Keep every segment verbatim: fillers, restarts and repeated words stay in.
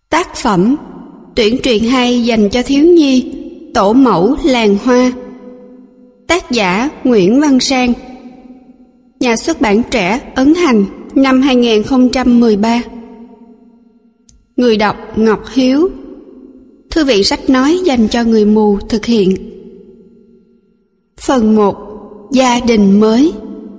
Tác phẩm tuyển truyện hay dành cho thiếu nhi, tổ mẫu làng hoa. Tác giả Nguyễn Văn Sang. Nhà xuất bản Trẻ, ấn hành, năm hai nghìn không trăm mười ba. Người đọc Ngọc Hiếu. Thư viện sách nói dành cho người mù thực hiện. Phần một. Gia đình mới.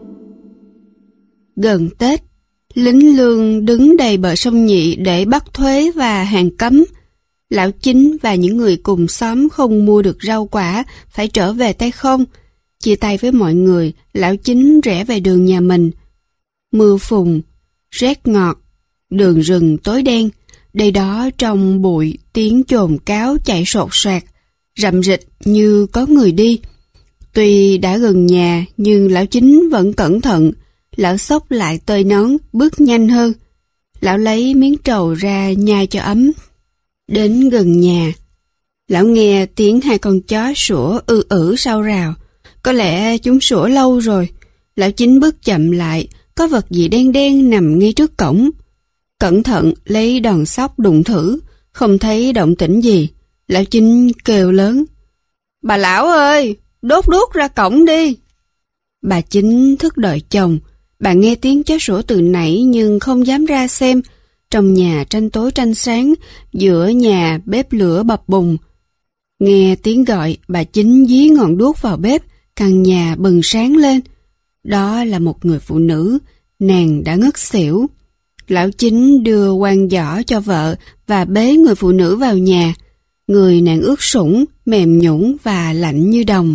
Gần Tết, lính lương đứng đầy bờ sông Nhị để bắt thuế và hàng cấm. Lão Chính và những người cùng xóm không mua được rau quả, phải trở về tay không. Chia tay với mọi người, Lão Chính rẽ về đường nhà mình. Mưa phùn, rét ngọt, đường rừng tối đen, đây đó trong bụi tiếng chồn cáo chạy sột soạt, rậm rịch như có người đi. Tuy đã gần nhà nhưng Lão Chính vẫn cẩn thận. Lão xốc lại tơi nón, bước nhanh hơn. Lão lấy miếng trầu ra nhai cho ấm. Đến gần nhà, lão nghe tiếng hai con chó sủa ư ử sau rào. Có lẽ chúng sủa lâu rồi. Lão Chính bước chậm lại, có vật gì đen đen nằm ngay trước cổng. Cẩn thận lấy đòn xóc đụng thử, không thấy động tĩnh gì. Lão Chính kêu lớn: "Bà lão ơi, đốt đuốc ra cổng đi." Bà Chính thức đợi chồng. Bà nghe tiếng chó sủa từ nãy nhưng không dám ra xem. Trong nhà tranh tối tranh sáng, giữa nhà bếp lửa bập bùng. Nghe tiếng gọi, bà Chính dí ngọn đuốc vào bếp, căn nhà bừng sáng lên. Đó là một người phụ nữ, nàng đã ngất xỉu. Lão Chính đưa quan giỏ cho vợ và bế người phụ nữ vào nhà. Người nàng ướt sũng, mềm nhũn và lạnh như đồng.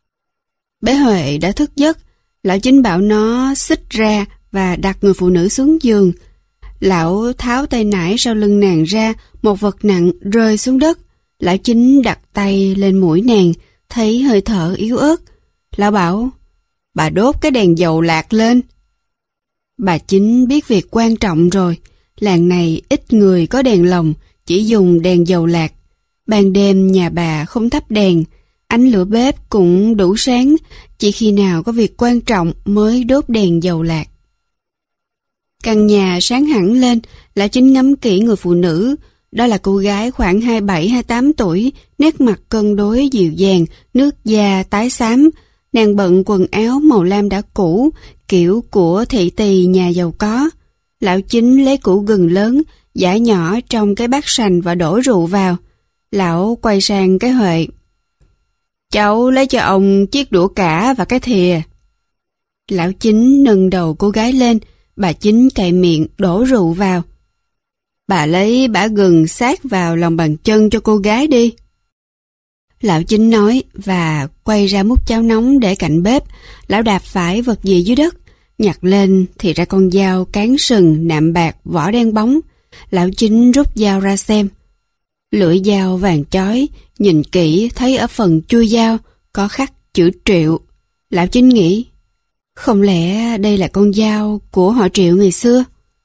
Bé Huệ đã thức giấc. Lão Chính bảo nó xích ra và đặt người phụ nữ xuống giường. Lão tháo tay nải sau lưng nàng ra, một vật nặng rơi xuống đất. Lão Chính đặt tay lên mũi nàng, thấy hơi thở yếu ớt. Lão bảo: "Bà đốt cái đèn dầu lạc lên." Bà Chính biết việc quan trọng rồi. Làng này ít người có đèn lồng, chỉ dùng đèn dầu lạc. Ban đêm nhà bà không thắp đèn, ánh lửa bếp cũng đủ sáng, chỉ khi nào có việc quan trọng mới đốt đèn dầu lạc. Căn nhà sáng hẳn lên. Lão Chính ngắm kỹ người phụ nữ. Đó là cô gái khoảng hai mươi bảy hai mươi tám tuổi, nét mặt cân đối dịu dàng, nước da tái xám. Nàng bận quần áo màu lam đã cũ, kiểu của thị tỳ nhà giàu có. Lão Chính lấy củ gừng lớn, giã nhỏ trong cái bát sành và đổ rượu vào. Lão quay sang cái Huệ: "Cháu lấy cho ông chiếc đũa cả và cái thìa." Lão Chính nâng đầu cô gái lên. Bà Chính cạy miệng đổ rượu vào. "Bà lấy bã gừng sát vào lòng bàn chân cho cô gái đi." Lão Chính nói và quay ra múc cháo nóng để cạnh bếp. Lão đạp phải vật gì dưới đất, nhặt lên thì ra con dao cán sừng nạm bạc vỏ đen bóng. Lão Chính rút dao ra xem. Lưỡi dao vàng chói, nhìn kỹ thấy ở phần chui dao có khắc chữ Triệu. Lão Chính nghĩ: không lẽ đây là con dao của họ Triệu ngày xưa?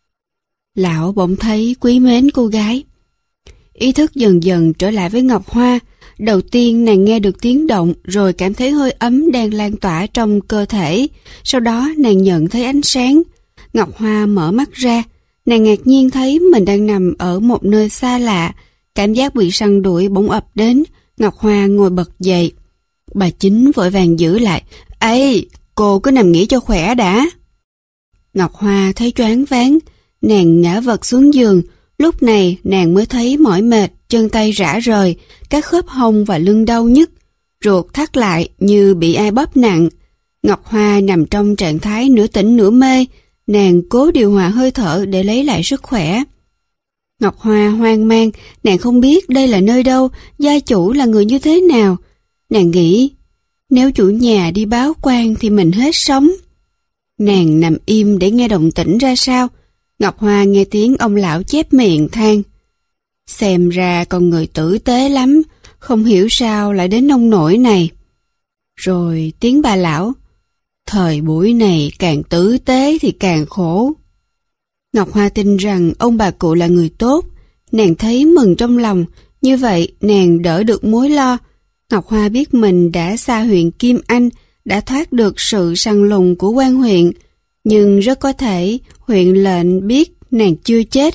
Lão bỗng thấy quý mến cô gái. Ý thức dần dần trở lại với Ngọc Hoa. Đầu tiên nàng nghe được tiếng động, rồi cảm thấy hơi ấm đang lan tỏa trong cơ thể. Sau đó nàng nhận thấy ánh sáng. Ngọc Hoa mở mắt ra. Nàng ngạc nhiên thấy mình đang nằm ở một nơi xa lạ. Cảm giác bị săn đuổi bỗng ập đến. Ngọc Hoa ngồi bật dậy. Bà Chính vội vàng giữ lại: "Ây, cô cứ nằm nghỉ cho khỏe đã." Ngọc Hoa thấy choáng váng. Nàng ngã vật xuống giường. Lúc này nàng mới thấy mỏi mệt, chân tay rã rời, các khớp hông và lưng đau nhức, ruột thắt lại như bị ai bóp nặng. Ngọc Hoa nằm trong trạng thái nửa tỉnh nửa mê. Nàng cố điều hòa hơi thở để lấy lại sức khỏe. Ngọc Hoa hoang mang, nàng không biết đây là nơi đâu, gia chủ là người như thế nào. Nàng nghĩ, nếu chủ nhà đi báo quan thì mình hết sống. Nàng nằm im để nghe động tĩnh ra sao. Ngọc Hoa nghe tiếng ông lão chép miệng than: "Xem ra con người tử tế lắm, không hiểu sao lại đến nông nỗi này." Rồi tiếng bà lão: "Thời buổi này càng tử tế thì càng khổ." Ngọc Hoa tin rằng ông bà cụ là người tốt. Nàng thấy mừng trong lòng. Như vậy nàng đỡ được mối lo. Ngọc Hoa biết mình đã xa huyện Kim Anh, đã thoát được sự săn lùng của quan huyện. Nhưng rất có thể huyện lệnh biết nàng chưa chết,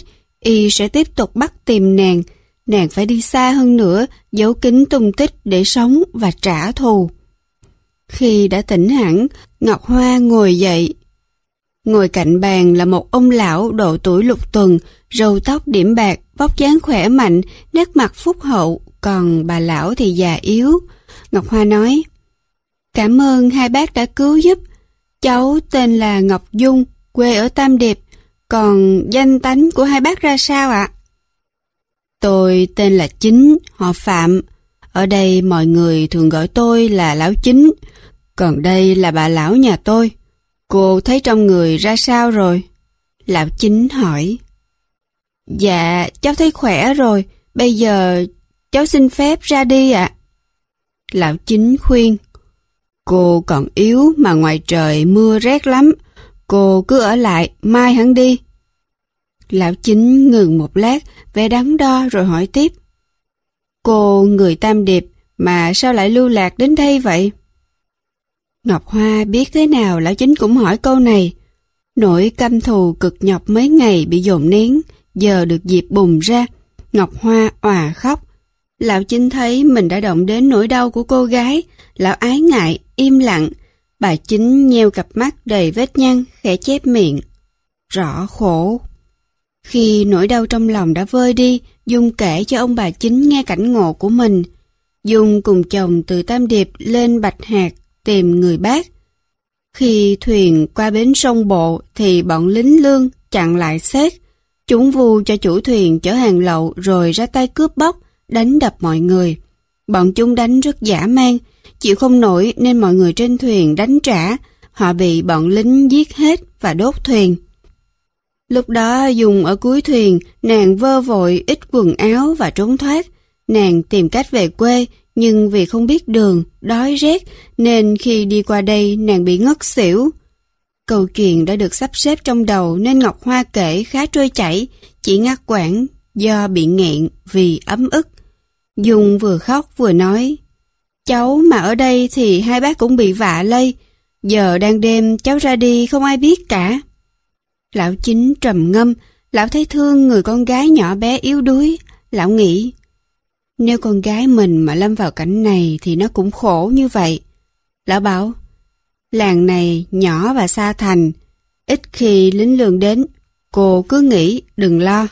y sẽ tiếp tục bắt tìm nàng. Nàng phải đi xa hơn nữa, giấu kín tung tích để sống và trả thù. Khi đã tỉnh hẳn, Ngọc Hoa ngồi dậy. Ngồi cạnh bàn là một ông lão độ tuổi lục tuần, râu tóc điểm bạc, vóc dáng khỏe mạnh, nét mặt phúc hậu, còn bà lão thì già yếu. Ngọc Hoa nói, cảm ơn hai bác đã cứu giúp. Cháu tên là Ngọc Dung, quê ở Tam Điệp, còn danh tánh của hai bác ra sao ạ? Tôi tên là Chính, họ Phạm. Ở đây mọi người thường gọi tôi là Lão Chính, còn đây là bà lão nhà tôi. Cô thấy trong người ra sao rồi? Lão Chính hỏi. Dạ, cháu thấy khỏe rồi, bây giờ cháu xin phép ra đi ạ. Lão Chính khuyên. Cô còn yếu mà ngoài trời mưa rét lắm, cô cứ ở lại, mai hẳn đi. Lão Chính ngừng một lát, vẻ đắn đo rồi hỏi tiếp. Cô người Tam Điệp mà sao lại lưu lạc đến đây vậy? Ngọc Hoa biết thế nào Lão Chính cũng hỏi câu này. Nỗi căm thù cực nhọc mấy ngày bị dồn nén, giờ được dịp bùng ra. Ngọc Hoa òa khóc. Lão Chính thấy mình đã động đến nỗi đau của cô gái. Lão ái ngại, im lặng. Bà Chính nheo cặp mắt đầy vết nhăn, khẽ chép miệng. Rõ khổ. Khi nỗi đau trong lòng đã vơi đi, Dung kể cho ông bà Chính nghe cảnh ngộ của mình. Dung cùng chồng từ Tam Điệp lên Bạch Hạc tìm người bác. Khi thuyền qua bến sông Bộ thì bọn lính lương chặn lại xét. Chúng vu cho chủ thuyền chở hàng lậu rồi ra tay cướp bóc, đánh đập mọi người. Bọn chúng đánh rất dã man, chịu không nổi nên mọi người trên thuyền đánh trả. Họ bị bọn lính giết hết và đốt thuyền. Lúc đó Dung ở cuối thuyền, nàng vơ vội ít quần áo và trốn thoát. Nàng tìm cách về quê, nhưng vì không biết đường, đói rét, nên khi đi qua đây nàng bị ngất xỉu. Câu chuyện đã được sắp xếp trong đầu nên Ngọc Hoa kể khá trôi chảy, chỉ ngắt quãng do bị nghẹn vì ấm ức. Dung vừa khóc vừa nói, cháu mà ở đây thì hai bác cũng bị vạ lây, giờ đang đêm cháu ra đi không ai biết cả. Lão Chính trầm ngâm, lão thấy thương người con gái nhỏ bé yếu đuối. Lão nghĩ, nếu con gái mình mà lâm vào cảnh này thì nó cũng khổ như vậy. Lão bảo, làng này nhỏ và xa thành, ít khi lính lương đến, cô cứ nghĩ đừng lo.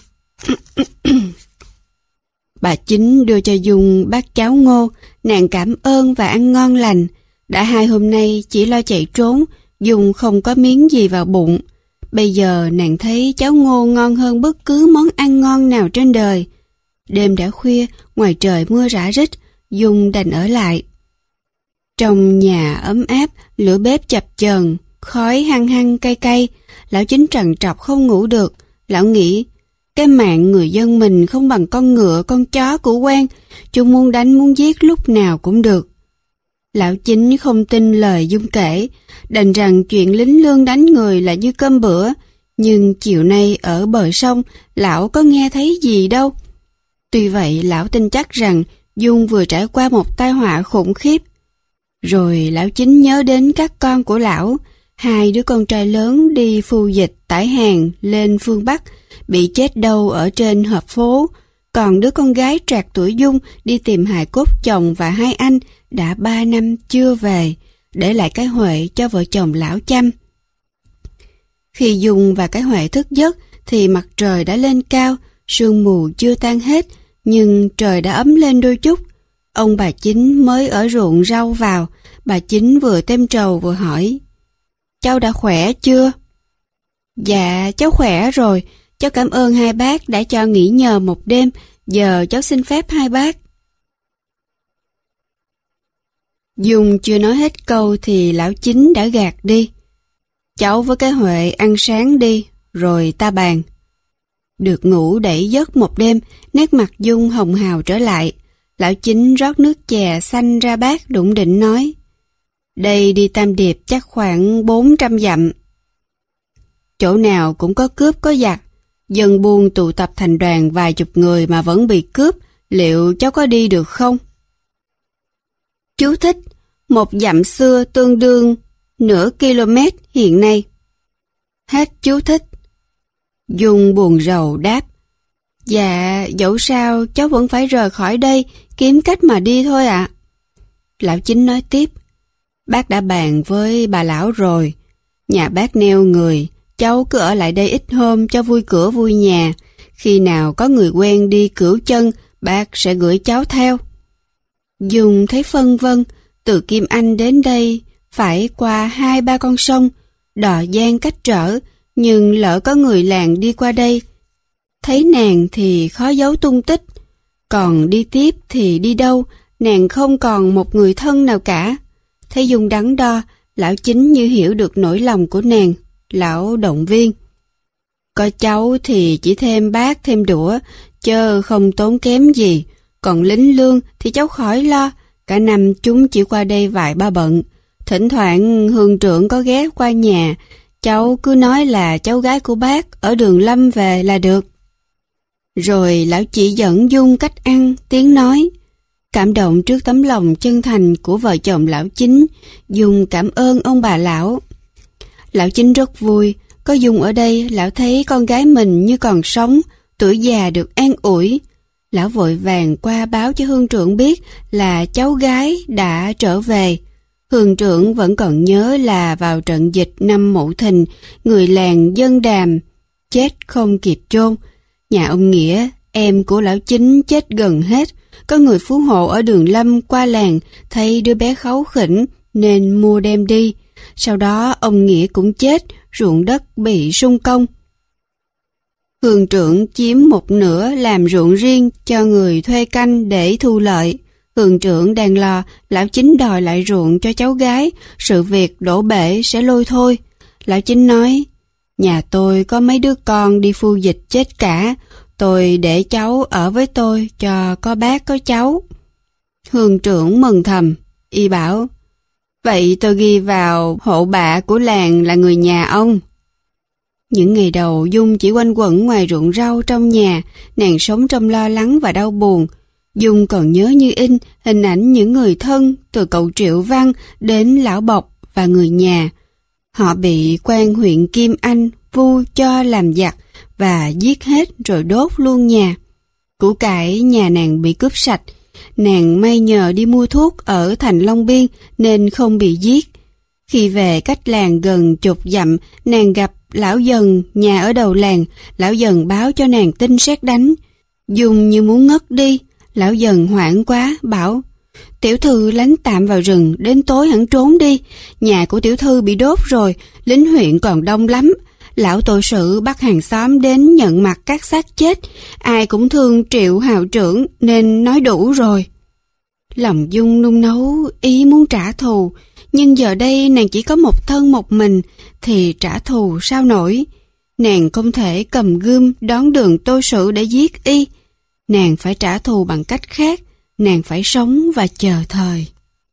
Bà Chính đưa cho Dung bát cháo ngô, nàng cảm ơn và ăn ngon lành. Đã hai hôm nay chỉ lo chạy trốn, Dung không có miếng gì vào bụng. Bây giờ nàng thấy cháo ngô ngon hơn bất cứ món ăn ngon nào trên đời. Đêm đã khuya, ngoài trời mưa rã rít, Dung đành ở lại. Trong nhà ấm áp, lửa bếp chập chờn, khói hăng hăng cay cay. Lão Chính trằn trọc không ngủ được. Lão nghĩ, cái mạng người dân mình không bằng con ngựa, con chó của quan. Chúng muốn đánh muốn giết lúc nào cũng được. Lão Chính không tin lời Dung kể, đành rằng chuyện lính lương đánh người là như cơm bữa. Nhưng chiều nay ở bờ sông, lão có nghe thấy gì đâu. Tuy vậy, lão tin chắc rằng Dung vừa trải qua một tai họa khủng khiếp. Rồi lão Chính nhớ đến các con của lão, hai đứa con trai lớn đi phu dịch tải hàng lên phương Bắc, bị chết đâu ở trên hợp phố. Còn đứa con gái trạc tuổi Dung đi tìm hài cốt chồng và hai anh đã ba năm chưa về, để lại cái Huệ cho vợ chồng lão chăm. Khi Dung và cái Huệ thức giấc thì mặt trời đã lên cao, sương mù chưa tan hết, nhưng trời đã ấm lên đôi chút. Ông bà Chính mới ở ruộng rau vào, bà Chính vừa tem trầu vừa hỏi, cháu đã khỏe chưa? Dạ, cháu khỏe rồi, cháu cảm ơn hai bác đã cho nghỉ nhờ một đêm, giờ cháu xin phép hai bác. Dung chưa nói hết câu thì lão Chính đã gạt đi. Cháu với cái Huệ ăn sáng đi, rồi ta bàn. Được ngủ đẩy giấc một đêm, nét mặt Dung hồng hào trở lại. Lão Chính rót nước chè xanh ra bát đụng định nói, đây đi Tam Điệp chắc khoảng bốn trăm dặm. Chỗ nào cũng có cướp có giặc, dân buôn tụ tập thành đoàn vài chục người mà vẫn bị cướp, liệu cháu có đi được không? Chú thích, một dặm xưa tương đương nửa km hiện nay. Hết chú thích. Dung buồn rầu đáp, Dạ, dẫu sao cháu vẫn phải rời khỏi đây, kiếm cách mà đi thôi ạ. Lão Chính nói tiếp, bác đã bàn với bà lão rồi. Nhà bác neo người, cháu cứ ở lại đây ít hôm cho vui cửa vui nhà. Khi nào có người quen đi cửu chân, bác sẽ gửi cháu theo. Dung thấy phân vân, từ Kim Anh đến đây phải qua hai ba con sông, đò giang cách trở, nhưng lỡ có người làng đi qua đây. Thấy nàng thì khó giấu tung tích, còn đi tiếp thì đi đâu, nàng không còn một người thân nào cả. Thấy Dung đắn đo, lão Chính như hiểu được nỗi lòng của nàng, lão động viên. Có cháu thì chỉ thêm bát thêm đũa, chớ không tốn kém gì, còn lính lương thì cháu khỏi lo, cả năm chúng chỉ qua đây vài ba bận. Thỉnh thoảng hương trưởng có ghé qua nhà, cháu cứ nói là cháu gái của bác ở đường Lâm về là được. Rồi lão chỉ dẫn Dung cách ăn, tiếng nói. Cảm động trước tấm lòng chân thành của vợ chồng lão Chính, Dung cảm ơn ông bà lão. Lão Chính rất vui, có Dung ở đây, lão thấy con gái mình như còn sống, tuổi già được an ủi. Lão vội vàng qua báo cho hương trưởng biết là cháu gái đã trở về. Hương trưởng vẫn còn nhớ là vào trận dịch năm Mậu Thìn, người làng Dân Đàm chết không kịp chôn. Nhà ông Nghĩa, em của lão Chính chết gần hết. Có người phú hộ ở đường Lâm qua làng thấy đứa bé kháu khỉnh nên mua đem đi. Sau đó ông Nghĩa cũng chết, ruộng đất bị sung công. Hương trưởng chiếm một nửa làm ruộng riêng cho người thuê canh để thu lợi. Hương trưởng đang lo lão Chính đòi lại ruộng cho cháu gái, sự việc đổ bể sẽ lôi thôi. Lão Chính nói, nhà tôi có mấy đứa con đi phu dịch chết cả, tôi để cháu ở với tôi cho có bác có cháu. Hương trưởng mừng thầm, y bảo, vậy tôi ghi vào hộ bạ của làng là người nhà ông. Những ngày đầu Dung chỉ quanh quẩn ngoài ruộng rau trong nhà, nàng sống trong lo lắng và đau buồn. Dung còn nhớ như in hình ảnh những người thân từ cậu Triệu Văn đến lão Bộc và người nhà. Họ bị quan huyện Kim Anh vu cho làm giặc và giết hết rồi đốt luôn nhà. Củ cải nhà nàng bị cướp sạch. Nàng may nhờ đi mua thuốc ở thành Long Biên nên không bị giết. Khi về cách làng gần chục dặm, nàng gặp lão Dần nhà ở đầu làng. Lão Dần báo cho nàng tin sét đánh. Dung như muốn ngất đi. Lão Dần hoảng quá, bảo, tiểu thư lánh tạm vào rừng, đến tối hẳn trốn đi. Nhà của tiểu thư bị đốt rồi, lính huyện còn đông lắm. Lão tội sự bắt hàng xóm đến nhận mặt các xác chết. Ai cũng thương Triệu hào trưởng nên nói đủ rồi. Lòng Dung nung nấu ý muốn trả thù, nhưng giờ đây nàng chỉ có một thân một mình thì trả thù sao nổi. Nàng không thể cầm gươm đón đường tô sự để giết y. Nàng phải trả thù bằng cách khác, nàng phải sống và chờ thời.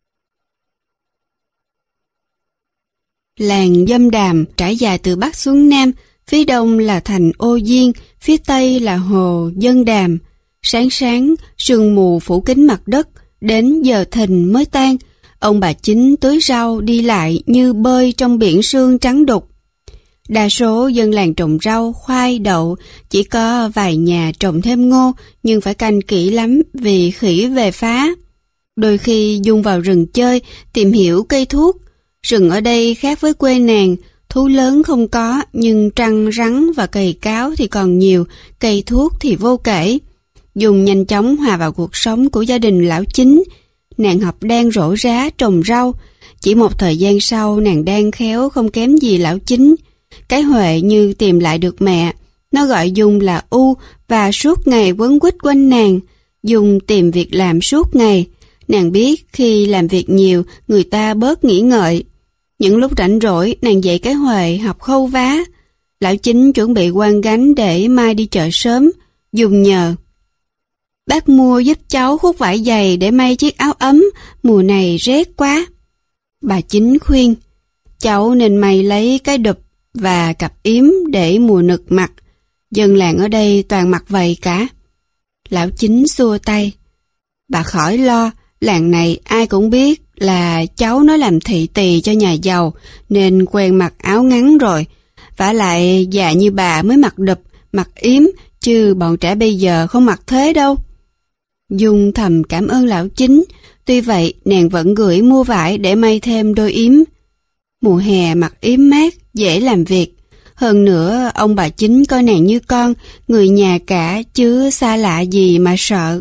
Làng Dâm Đàm trải dài từ Bắc xuống Nam, phía đông là thành Ô Diên, phía tây là hồ Dân Đàm. Sáng sáng, sương mù phủ kín mặt đất, đến giờ thìn mới tan. Ông bà Chính tưới rau đi lại như bơi trong biển sương trắng đục. Đa số dân làng trồng rau, khoai, đậu, chỉ có vài nhà trồng thêm ngô, nhưng phải canh kỹ lắm vì khỉ về phá. Đôi khi Dung vào rừng chơi, tìm hiểu cây thuốc. Rừng ở đây khác với quê nàng, thú lớn không có, nhưng trăng, rắn và cầy cáo thì còn nhiều, cây thuốc thì vô kể. Dung nhanh chóng hòa vào cuộc sống của gia đình lão Chính. Nàng học đan rổ rá trồng rau. Chỉ một thời gian sau, nàng đan khéo không kém gì lão Chính. Cái Huệ như tìm lại được mẹ. Nó gọi Dung là U và suốt ngày quấn quýt quanh nàng. Dung tìm việc làm suốt ngày. Nàng biết khi làm việc nhiều, người ta bớt nghĩ ngợi. Những lúc rảnh rỗi, nàng dạy cái Huệ học khâu vá. Lão Chính chuẩn bị quăng gánh để mai đi chợ sớm. Dung nhờ, bác mua giúp cháu khúc vải dày để may chiếc áo ấm, mùa này rét quá. Bà Chính khuyên, cháu nên may lấy cái đụp và cặp yếm để mùa nực mặc. Dân làng ở đây toàn mặc vậy cả. Lão Chính xua tay, bà khỏi lo, làng này ai cũng biết là cháu nó làm thị tỳ cho nhà giàu nên quen mặc áo ngắn rồi. Vả lại già như bà mới mặc đụp, mặc yếm chứ bọn trẻ bây giờ không mặc thế đâu. Dung thầm cảm ơn lão Chính, tuy vậy nàng vẫn gửi mua vải để may thêm đôi yếm. Mùa hè mặc yếm mát, dễ làm việc. Hơn nữa, ông bà Chính coi nàng như con, người nhà cả chứ xa lạ gì mà sợ.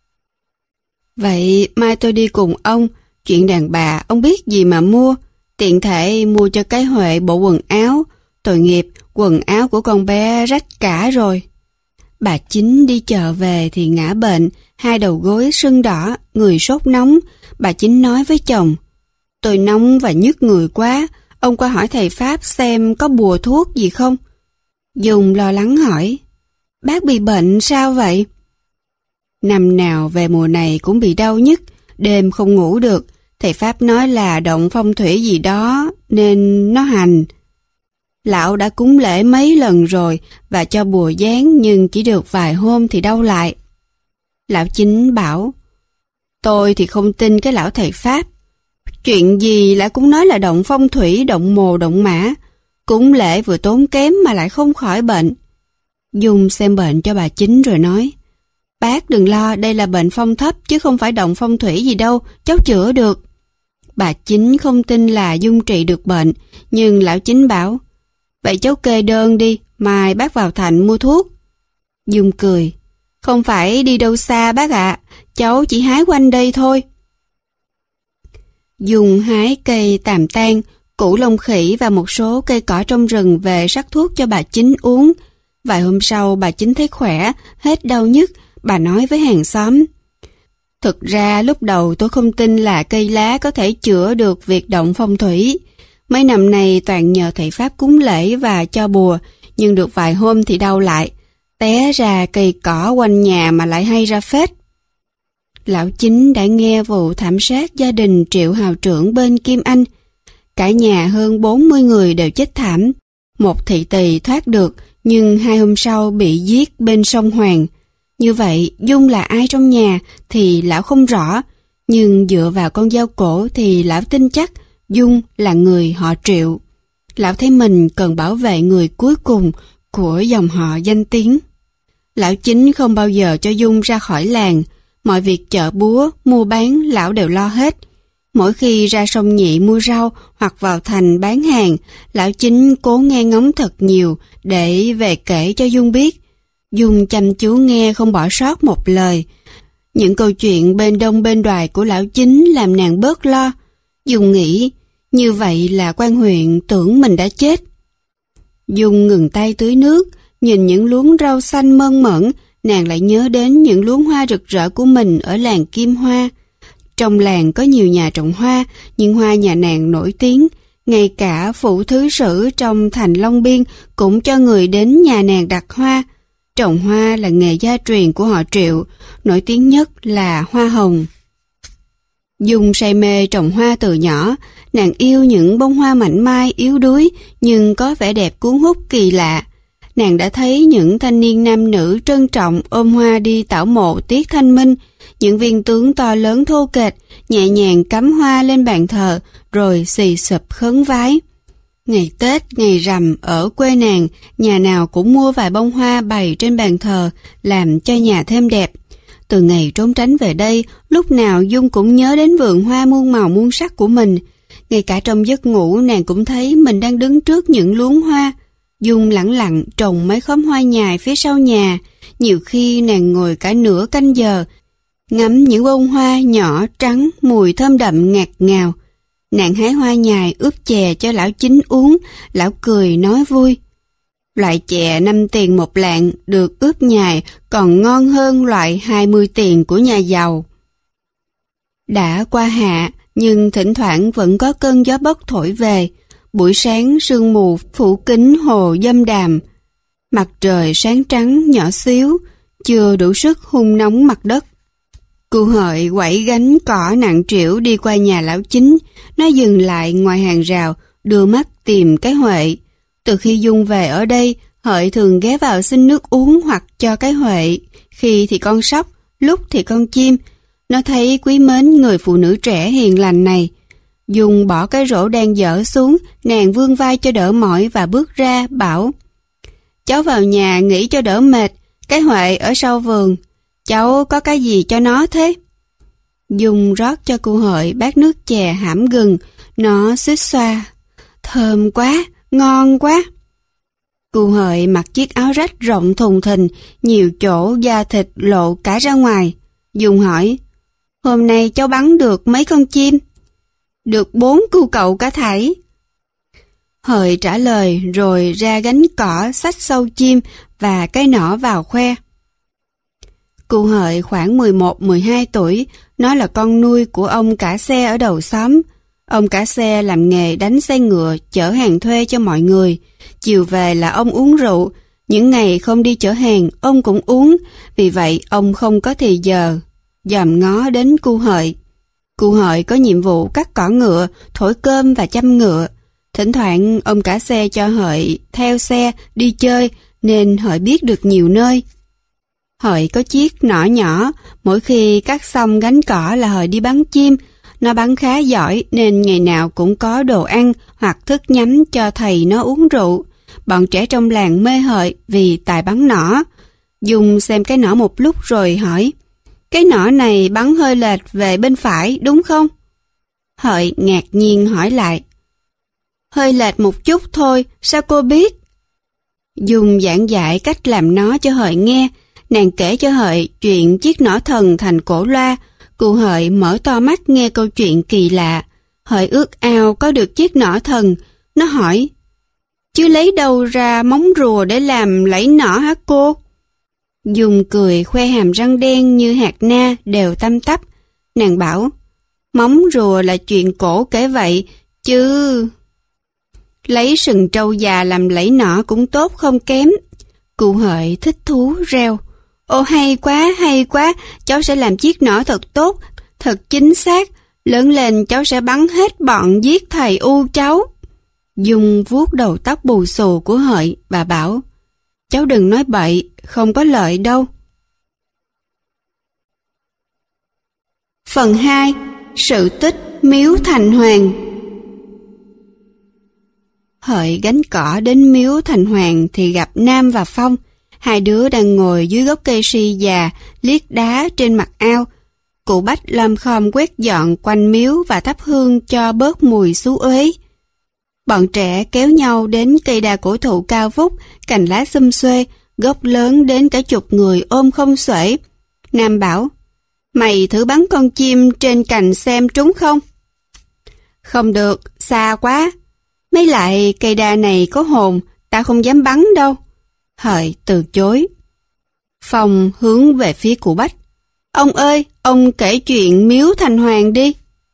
Vậy mai tôi đi cùng ông, chuyện đàn bà ông biết gì mà mua, tiện thể mua cho cái Huệ bộ quần áo, tội nghiệp, quần áo của con bé rách cả rồi. Bà Chính đi chợ về thì ngã bệnh, hai đầu gối sưng đỏ, người sốt nóng. Bà Chính nói với chồng, tôi nóng và nhức người quá, ông qua hỏi thầy Pháp xem có bùa thuốc gì không. Dung lo lắng hỏi, bác bị bệnh sao vậy? Năm nào về mùa này cũng bị đau nhức, đêm không ngủ được, thầy Pháp nói là động phong thủy gì đó nên nó hành. Lão đã cúng lễ mấy lần rồi và cho bùa dán nhưng chỉ được vài hôm thì đau lại. Lão Chính bảo, tôi thì không tin cái lão thầy Pháp. Chuyện gì lão cũng nói là động phong thủy, động mồ, động mã. Cúng lễ vừa tốn kém mà lại không khỏi bệnh. Dung xem bệnh cho bà Chính rồi nói, bác đừng lo, đây là bệnh phong thấp chứ không phải động phong thủy gì đâu, cháu chữa được. Bà Chính không tin là Dung trị được bệnh, nhưng lão Chính bảo, vậy cháu kê đơn đi, mai bác vào thành mua thuốc. Dung cười, không phải đi đâu xa bác ạ, cháu chỉ hái quanh đây thôi. Dung hái cây tàm tan, củ lông khỉ và một số cây cỏ trong rừng về sắc thuốc cho bà Chính uống. Vài hôm sau bà Chính thấy khỏe, hết đau nhức, bà nói với hàng xóm. Thực ra lúc đầu tôi không tin là cây lá có thể chữa được việc động phong thủy. Mấy năm nay toàn nhờ thầy Pháp cúng lễ và cho bùa, nhưng được vài hôm thì đau lại. Té ra cây cỏ quanh nhà mà lại hay ra phết. Lão Chính đã nghe vụ thảm sát gia đình Triệu hào trưởng bên Kim Anh. Cả nhà hơn bốn mươi người đều chết thảm. Một thị tỳ thoát được, nhưng hai hôm sau bị giết bên sông Hoàng. Như vậy, Dung là ai trong nhà thì lão không rõ, nhưng dựa vào con dao cổ thì lão tin chắc Dung là người họ Triệu. Lão thấy mình cần bảo vệ người cuối cùng của dòng họ danh tiếng. Lão Chính không bao giờ cho Dung ra khỏi làng, mọi việc chợ búa, mua bán lão đều lo hết. Mỗi khi ra sông Nhị mua rau hoặc vào thành bán hàng, lão Chính cố nghe ngóng thật nhiều để về kể cho Dung biết. Dung chăm chú nghe không bỏ sót một lời. Những câu chuyện bên đông bên đoài của lão Chính làm nàng bớt lo. Dung nghĩ, như vậy là quan huyện tưởng mình đã chết. Dung ngừng tay tưới nước, nhìn những luống rau xanh mơn mởn, nàng lại nhớ đến những luống hoa rực rỡ của mình ở làng Kim Hoa. Trong làng có nhiều nhà trồng hoa, nhưng hoa nhà nàng nổi tiếng. Ngay cả phủ thứ sử trong thành Long Biên cũng cho người đến nhà nàng đặt hoa. Trồng hoa là nghề gia truyền của họ Triệu, nổi tiếng nhất là hoa hồng. Dung say mê trồng hoa từ nhỏ, nàng yêu những bông hoa mảnh mai yếu đuối nhưng có vẻ đẹp cuốn hút kỳ lạ. Nàng đã thấy những thanh niên nam nữ trân trọng ôm hoa đi tảo mộ Tiết Thanh Minh, những viên tướng to lớn thô kệch nhẹ nhàng cắm hoa lên bàn thờ rồi xì xụp khấn vái. Ngày Tết, ngày rằm ở quê nàng, nhà nào cũng mua vài bông hoa bày trên bàn thờ làm cho nhà thêm đẹp. Từ ngày trốn tránh về đây, lúc nào Dung cũng nhớ đến vườn hoa muôn màu muôn sắc của mình. Ngay cả trong giấc ngủ nàng cũng thấy mình đang đứng trước những luống hoa. Dung lẳng lặng trồng mấy khóm hoa nhài phía sau nhà. Nhiều khi nàng ngồi cả nửa canh giờ, ngắm những bông hoa nhỏ trắng, mùi thơm đậm ngạt ngào. Nàng hái hoa nhài ướp chè cho lão Chính uống, lão cười nói vui. Loại chè năm tiền một lạng được ướp nhài còn ngon hơn loại hai mươi tiền của nhà giàu. Đã qua hạ, nhưng thỉnh thoảng vẫn có cơn gió bấc thổi về. Buổi sáng sương mù phủ kín hồ Dâm Đàm. Mặt trời sáng trắng nhỏ xíu, chưa đủ sức hun nóng mặt đất. Cụ Hợi quẩy gánh cỏ nặng trĩu đi qua nhà lão Chính. Nó dừng lại ngoài hàng rào, đưa mắt tìm cái Huệ. Từ khi Dung về ở đây, Hợi thường ghé vào xin nước uống hoặc cho cái Huệ. Khi thì con sóc, lúc thì con chim. Nó thấy quý mến người phụ nữ trẻ hiền lành này. Dung bỏ cái rổ đang dở xuống, nàng vươn vai cho đỡ mỏi và bước ra, bảo: Cháu vào nhà nghỉ cho đỡ mệt, Cái Huệ ở sau vườn, cháu có cái gì cho nó thế? Dung rót cho cô Hợi bát nước chè hãm gừng, nó xuýt xoa. Thơm quá, ngon quá. Cô Hợi mặc chiếc áo rách rộng thùng thình, nhiều chỗ da thịt lộ cả ra ngoài. Dung hỏi, hôm nay cháu bắn được mấy con chim? Được bốn cu cậu cả thảy. Hợi trả lời rồi ra gánh cỏ xách sâu chim và cái nỏ vào khoe. Cô Hợi khoảng mười một mười hai tuổi, nó là con nuôi của ông cả xe ở đầu xóm. Ông cả xe làm nghề đánh xe ngựa chở hàng thuê cho mọi người. Chiều về là ông uống rượu, những ngày không đi chở hàng ông cũng uống, vì vậy ông không có thì giờ dòm ngó đến cô Hợi. Cô Hợi có nhiệm vụ cắt cỏ ngựa, thổi cơm và chăm ngựa. Thỉnh thoảng ông cả xe cho Hợi theo xe đi chơi nên Hợi biết được nhiều nơi. Hợi có chiếc nỏ nhỏ, mỗi khi cắt xong gánh cỏ là Hợi đi bắn chim. Nó bắn khá giỏi nên ngày nào cũng có đồ ăn hoặc thức nhắm cho thầy nó uống rượu. Bọn trẻ trong làng mê Hợi vì tài bắn nỏ. Dung xem cái nỏ một lúc rồi hỏi, cái nỏ này bắn hơi lệch về bên phải đúng không? Hợi ngạc nhiên hỏi lại, hơi lệch một chút thôi, sao cô biết? Dung giảng giải cách làm nó cho Hợi nghe. Nàng kể cho Hợi chuyện chiếc nỏ thần thành cổ loa. Cô Hợi mở to mắt nghe câu chuyện kỳ lạ. Hợi ước ao có được chiếc nỏ thần. Nó hỏi, chứ lấy đâu ra móng rùa để làm lẫy nỏ hả cô? Dung cười khoe hàm răng đen như hạt na đều tăm tắp. Nàng bảo, móng rùa là chuyện cổ kể vậy, chứ lấy sừng trâu già làm lẫy nỏ cũng tốt không kém. Cô Hợi thích thú reo, ô hay quá, hay quá, cháu sẽ làm chiếc nỏ thật tốt, thật chính xác, lớn lên cháu sẽ bắn hết bọn giết thầy U cháu. Dung vuốt đầu tóc bù xù của Hợi và bảo, cháu đừng nói bậy, không có lợi đâu. Phần hai. Sự tích miếu Thành Hoàng. Hợi gánh cỏ đến miếu Thành Hoàng thì gặp Nam và Phong. Hai đứa đang ngồi dưới gốc cây si già, liếc đá trên mặt ao. Cụ Bách lom khom quét dọn quanh miếu và thắp hương cho bớt mùi xú uế. Bọn trẻ kéo nhau đến cây đa cổ thụ cao vút, cành lá xum xuê, gốc lớn đến cả chục người ôm không xuể. Nam bảo, mày thử bắn con chim trên cành xem trúng không? Không được, xa quá. Mấy lại cây đa này có hồn, ta không dám bắn đâu. Hợi từ chối. Phong hướng về phía cụ Bách. Ông ơi, ông kể chuyện miếu Thành Hoàng đi.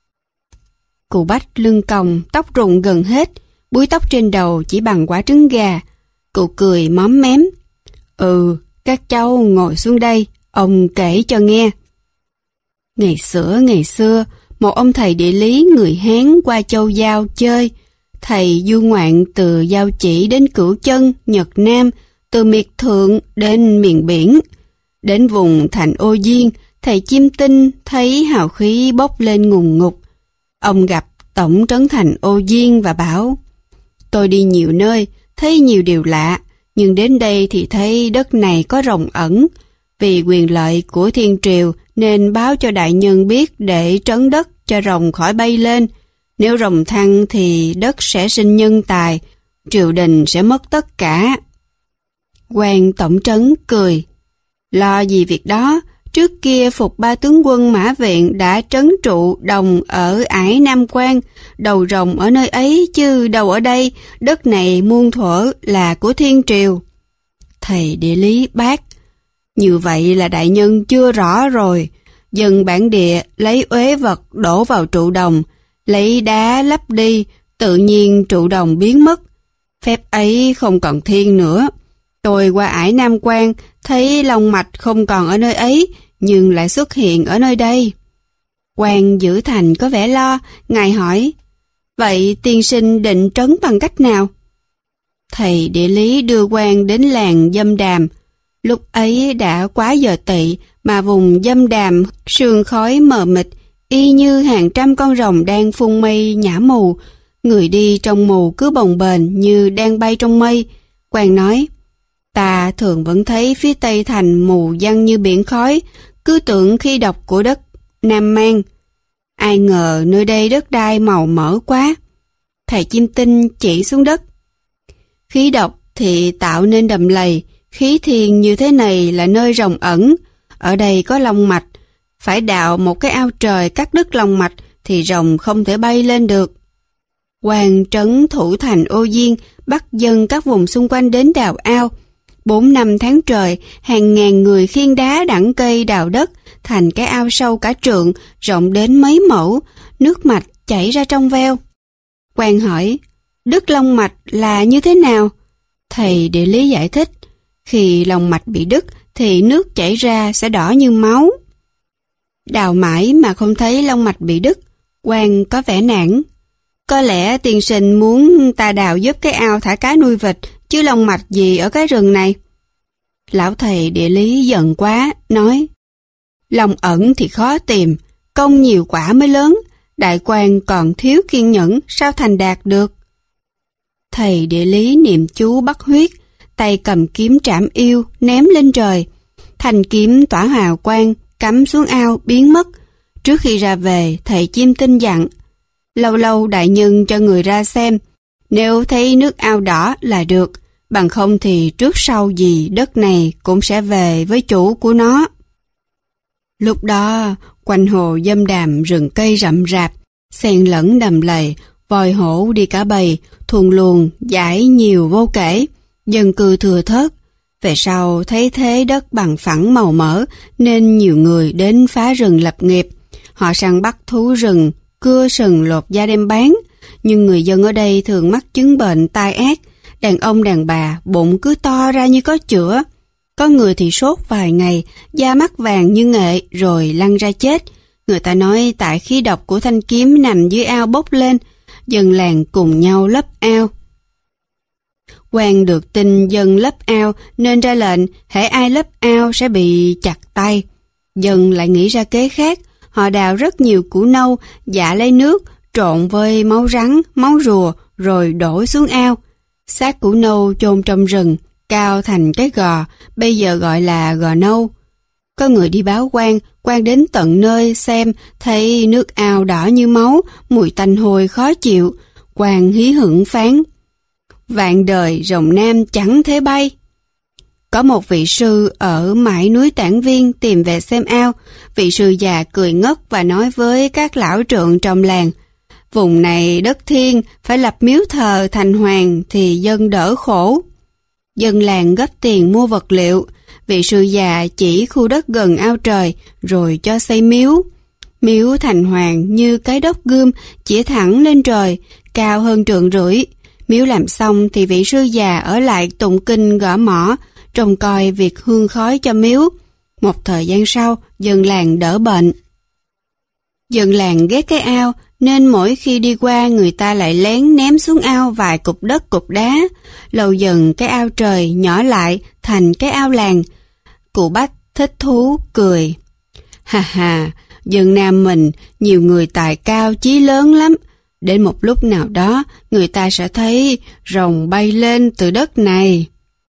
Cụ Bách lưng còng, tóc rụng gần hết, búi tóc trên đầu chỉ bằng quả trứng gà. Cụ cười móm mém. Ừ, các cháu ngồi xuống đây, ông kể cho nghe. Ngày xưa ngày xưa, một ông thầy địa lý người Hán qua Châu Giao chơi. Thầy du ngoạn từ Giao Chỉ đến Cửu Chân, Nhật Nam, từ miệt thượng đến miền biển. Đến vùng thành Ô Diên, thầy chiêm tinh thấy hào khí bốc lên ngùn ngụt. Ông gặp tổng trấn thành Ô Diên và bảo, tôi đi nhiều nơi, thấy nhiều điều lạ, nhưng đến đây thì thấy đất này có rồng ẩn. Vì quyền lợi của thiên triều nên báo cho đại nhân biết để trấn đất cho rồng khỏi bay lên. Nếu rồng thăng thì đất sẽ sinh nhân tài, triều đình sẽ mất tất cả. Quan tổng trấn cười, lo gì việc đó, trước kia phục ba tướng quân Mã Viện đã trấn trụ đồng ở ải Nam Quan, đầu rồng ở nơi ấy chứ đâu ở đây, đất này muôn thuở là của thiên triều. Thầy địa lý bác, như vậy là đại nhân chưa rõ rồi. Dân bản địa lấy uế vật đổ vào trụ đồng, lấy đá lấp đi, tự nhiên trụ đồng biến mất. Phép ấy không còn thiên nữa. Tôi qua ải Nam Quan, thấy long mạch không còn ở nơi ấy, nhưng lại xuất hiện ở nơi đây. Quan giữ thành có vẻ lo, ngài hỏi, vậy tiên sinh định trấn bằng cách nào? Thầy địa lý đưa quan đến làng Dâm Đàm. Lúc ấy đã quá giờ tỵ mà vùng Dâm Đàm sương khói mờ mịt, y như hàng trăm con rồng đang phun mây nhả mù. Người đi trong mù cứ bồng bềnh như đang bay trong mây. Quan nói, Ta thường vẫn thấy phía Tây Thành mù giăng như biển khói, cứ tưởng khí độc của đất Nam Mang. Ai ngờ nơi đây đất đai màu mỡ quá. Thầy Chim Tinh chỉ xuống đất. Khí độc thì tạo nên đầm lầy, khí thiền như thế này là nơi rồng ẩn. Ở đây có long mạch, phải đào một cái ao trời cắt đứt long mạch thì rồng không thể bay lên được. Quan trấn thủ thành Ô Diên bắt dân các vùng xung quanh đến đào ao. Bốn năm tháng trời, hàng ngàn người khiêng đá đẵng cây đào đất, thành cái ao sâu cả trượng, rộng đến mấy mẫu, nước mạch chảy ra trong veo. Quan hỏi, đứt long mạch là như thế nào? Thầy địa lý giải thích, khi long mạch bị đứt thì nước chảy ra sẽ đỏ như máu. Đào mãi mà không thấy long mạch bị đứt, Quan có vẻ nản. Có lẽ tiên sinh muốn ta đào giúp cái ao thả cá nuôi vịt, chứ long mạch gì ở cái rừng này. Lão thầy địa lý giận quá, nói, long ẩn thì khó tìm, công nhiều quả mới lớn, đại quan còn thiếu kiên nhẫn, sao thành đạt được. Thầy địa lý niệm chú bắt huyết, tay cầm kiếm trảm yêu, ném lên trời. Thanh kiếm tỏa hào quang, cắm xuống ao, biến mất. Trước khi ra về, thầy Chim Tinh dặn, lâu lâu đại nhân cho người ra xem, nếu thấy nước ao đỏ là được, bằng không thì trước sau gì đất này cũng sẽ về với chủ của nó. Lúc đó, quanh hồ Dâm Đàm rừng cây rậm rạp, xen lẫn đầm lầy, voi hổ đi cả bầy, thuần luồng, dải nhiều vô kể, dân cư thừa thớt. Về sau thấy thế đất bằng phẳng màu mỡ nên nhiều người đến phá rừng lập nghiệp. Họ săn bắt thú rừng, cưa sừng lột da đem bán. Nhưng người dân ở đây thường mắc chứng bệnh tai ác. Đàn ông đàn bà bụng cứ to ra như có chữa. Có người thì sốt vài ngày, da mắt vàng như nghệ rồi lăn ra chết. Người ta nói tại khí độc của thanh kiếm nằm dưới ao bốc lên. Dân làng cùng nhau lấp ao. Quan được tin dân lấp ao nên ra lệnh hễ ai lấp ao sẽ bị chặt tay. Dân lại nghĩ ra kế khác, họ đào rất nhiều củ nâu, dạ lấy nước, trộn với máu rắn, máu rùa rồi đổ xuống ao. Xác củ nâu chôn trong rừng, cao thành cái gò, bây giờ gọi là gò nâu. Có người đi báo quan, quan đến tận nơi xem, thấy nước ao đỏ như máu, mùi tanh hôi khó chịu. Quan hí hửng phán, vạn đời rồng nam chẳng thể bay. Có một vị sư ở mãi núi Tản Viên tìm về xem ao. Vị sư già cười ngất và nói với các lão trượng trong làng, vùng này đất thiên, phải lập miếu thờ thành hoàng thì dân đỡ khổ. Dân làng gấp tiền mua vật liệu. Vị sư già chỉ khu đất gần ao trời rồi cho xây miếu. Miếu thành hoàng như cái đốc gươm chỉ thẳng lên trời, cao hơn trượng rưỡi. Miếu làm xong thì vị sư già ở lại tụng kinh gõ mõ, trông coi việc hương khói cho miếu. Một thời gian sau, dân làng đỡ bệnh. Dân làng ghét cái ao, nên mỗi khi đi qua người ta lại lén ném xuống ao vài cục đất cục đá. Lâu dần cái ao trời nhỏ lại thành cái ao làng. Cụ Bách thích thú cười. Ha ha, dân Nam mình nhiều người tài cao chí lớn lắm. Đến một lúc nào đó, người ta sẽ thấy rồng bay lên từ đất này.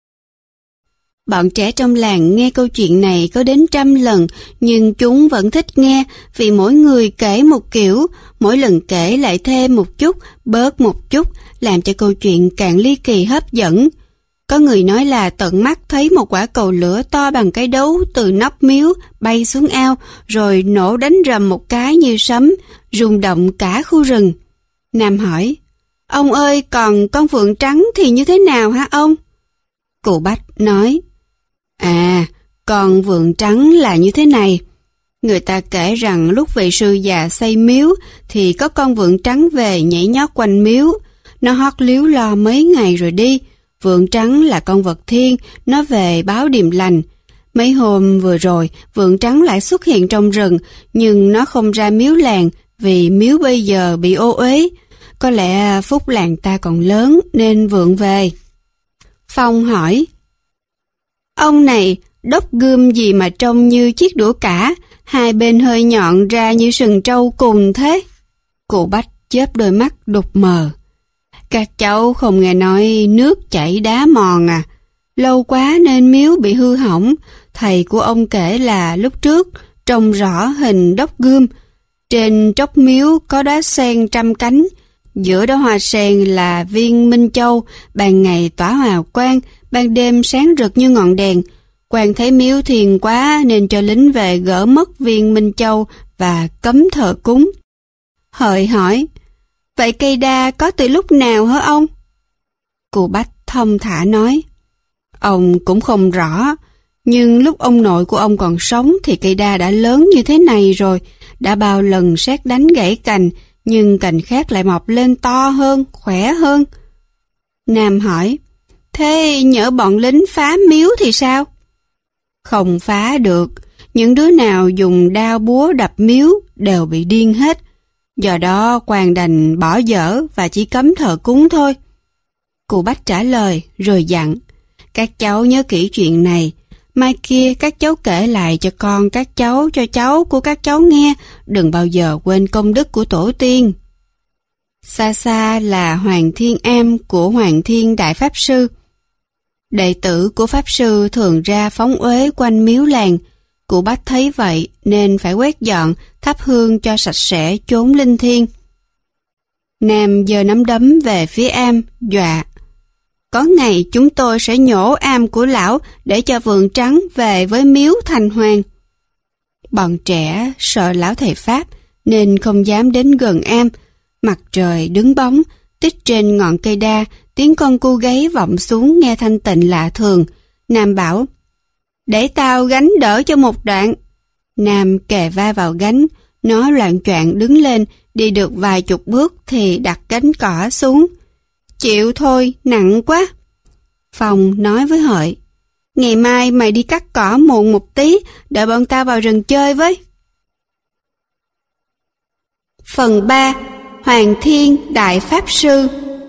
Bọn trẻ trong làng nghe câu chuyện này có đến trăm lần, nhưng chúng vẫn thích nghe vì mỗi người kể một kiểu, mỗi lần kể lại thêm một chút, bớt một chút, làm cho câu chuyện càng ly kỳ hấp dẫn. Có người nói là tận mắt thấy một quả cầu lửa to bằng cái đấu từ nóc miếu bay xuống ao, rồi nổ đánh rầm một cái như sấm, rung động cả khu rừng. Nam hỏi, ông ơi, còn con phượng trắng thì như thế nào hả ông? Cụ Bách nói, à, con vượn trắng là như thế này. Người ta kể rằng lúc vị sư già xây miếu thì có con vượn trắng về nhảy nhót quanh miếu. Nó hót líu lo mấy ngày rồi đi. Vượn trắng là con vật thiên, nó về báo điềm lành. Mấy hôm vừa rồi, vượn trắng lại xuất hiện trong rừng, nhưng nó không ra miếu làng vì miếu bây giờ bị ô uế. Có lẽ phúc làng ta còn lớn nên vượn về. Phong hỏi, ông này đốc gươm gì mà trông như chiếc đũa cả, hai bên hơi nhọn ra như sừng trâu cùng thế? Cụ Bách chớp đôi mắt đục mờ. Các cháu không nghe nói nước chảy đá mòn à? Lâu quá nên miếu bị hư hỏng. Thầy của ông kể là lúc trước trông rõ hình đốc gươm. Trên tróc miếu có đóa sen trăm cánh. Giữa đó hoa sen là viên minh châu, ban ngày tỏa hào quang, ban đêm sáng rực như ngọn đèn. Quan thấy miếu thiền quá nên cho lính về gỡ mất viên minh châu và cấm thờ cúng. Hợi hỏi, vậy cây đa có từ lúc nào hả ông? Cụ Bách thông thả nói, ông cũng không rõ, nhưng lúc ông nội của ông còn sống thì cây đa đã lớn như thế này rồi, đã bao lần sét đánh gãy cành, nhưng cành khác lại mọc lên to hơn, khỏe hơn. Nam hỏi, thế nhỡ bọn lính phá miếu thì sao? Không phá được, những đứa nào dùng đao búa đập miếu đều bị điên hết. Do đó quan đành bỏ dở và chỉ cấm thờ cúng thôi. Cụ Bách trả lời rồi dặn, các cháu nhớ kỹ chuyện này, mai kia các cháu kể lại cho con các cháu, cho cháu của các cháu nghe, đừng bao giờ quên công đức của tổ tiên. Xa xa là Hoàng Thiên Am của Hoàng Thiên Đại Pháp Sư. Đệ tử của Pháp Sư thường ra phóng uế quanh miếu làng. Cụ Bách thấy vậy nên phải quét dọn, thắp hương cho sạch sẽ chốn linh thiêng. Nam giơ nắm đấm về phía Am, dọa. Có ngày chúng tôi sẽ nhổ am của lão để cho vườn trắng về với miếu thành hoàng. Bọn trẻ sợ lão thầy Pháp nên không dám đến gần am. Mặt trời đứng bóng, tích trên ngọn cây đa, tiếng con cu gáy vọng xuống nghe thanh tịnh lạ thường. Nam bảo, để tao gánh đỡ cho một đoạn. Nam kề vai vào gánh, nó loạng choạng đứng lên, đi được vài chục bước thì đặt gánh cỏ xuống. Chịu thôi, nặng quá. Phong nói với Hợi, ngày mai mày đi cắt cỏ muộn một tí, đợi bọn tao vào rừng chơi với. Phần ba. Hoàng Thiên Đại Pháp Sư.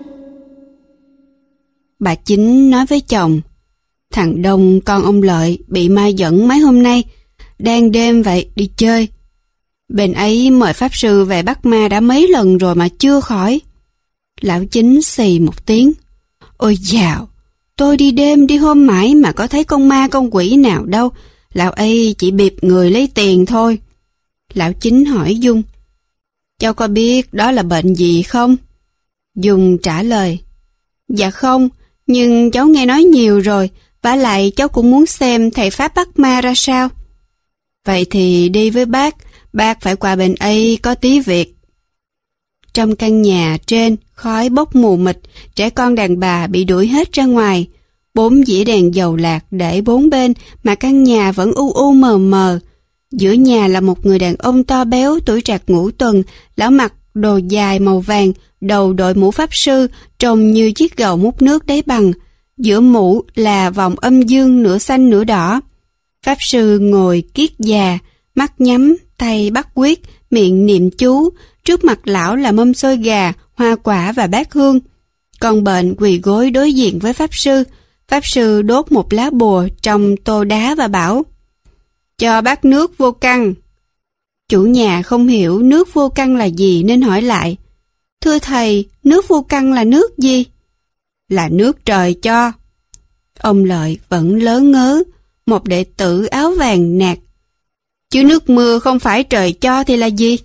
Bà Chính nói với chồng, thằng Đông con ông Lợi bị ma dẫn mấy hôm nay, đang đêm vậy đi chơi. Bên ấy mời Pháp Sư về bắt ma đã mấy lần rồi mà chưa khỏi. Lão Chính xì một tiếng, ôi dào, tôi đi đêm đi hôm mãi mà có thấy con ma con quỷ nào đâu, lão ấy chỉ bịp người lấy tiền thôi. Lão Chính hỏi Dung, cháu có biết đó là bệnh gì không? Dung trả lời, dạ không, nhưng cháu nghe nói nhiều rồi, vả lại cháu cũng muốn xem thầy Pháp bắt ma ra sao. Vậy thì đi với bác, bác phải qua bên ấy có tí việc. Trong căn nhà trên, khói bốc mù mịt, trẻ con đàn bà bị đuổi hết ra ngoài. Bốn dĩa đèn dầu lạc để bốn bên mà căn nhà vẫn u u mờ mờ. Giữa nhà là một người đàn ông to béo tuổi trạc ngũ tuần, lão mặc đồ dài màu vàng, đầu đội mũ pháp sư, trông như chiếc gầu múc nước đáy bằng. Giữa mũ là vòng âm dương nửa xanh nửa đỏ. Pháp sư ngồi kiết già, mắt nhắm, tay bắt quyết, miệng niệm chú. Trước mặt lão là mâm xôi gà, hoa quả và bát hương. Con bệnh quỳ gối đối diện với Pháp sư. Pháp sư đốt một lá bùa trong tô đá và bảo, cho bát nước vô căn. Chủ nhà không hiểu nước vô căn là gì nên hỏi lại, thưa thầy, nước vô căn là nước gì? Là nước trời cho. Ông Lợi vẫn lớn ngớ, một đệ tử áo vàng nạt, chứ nước mưa không phải trời cho thì là gì?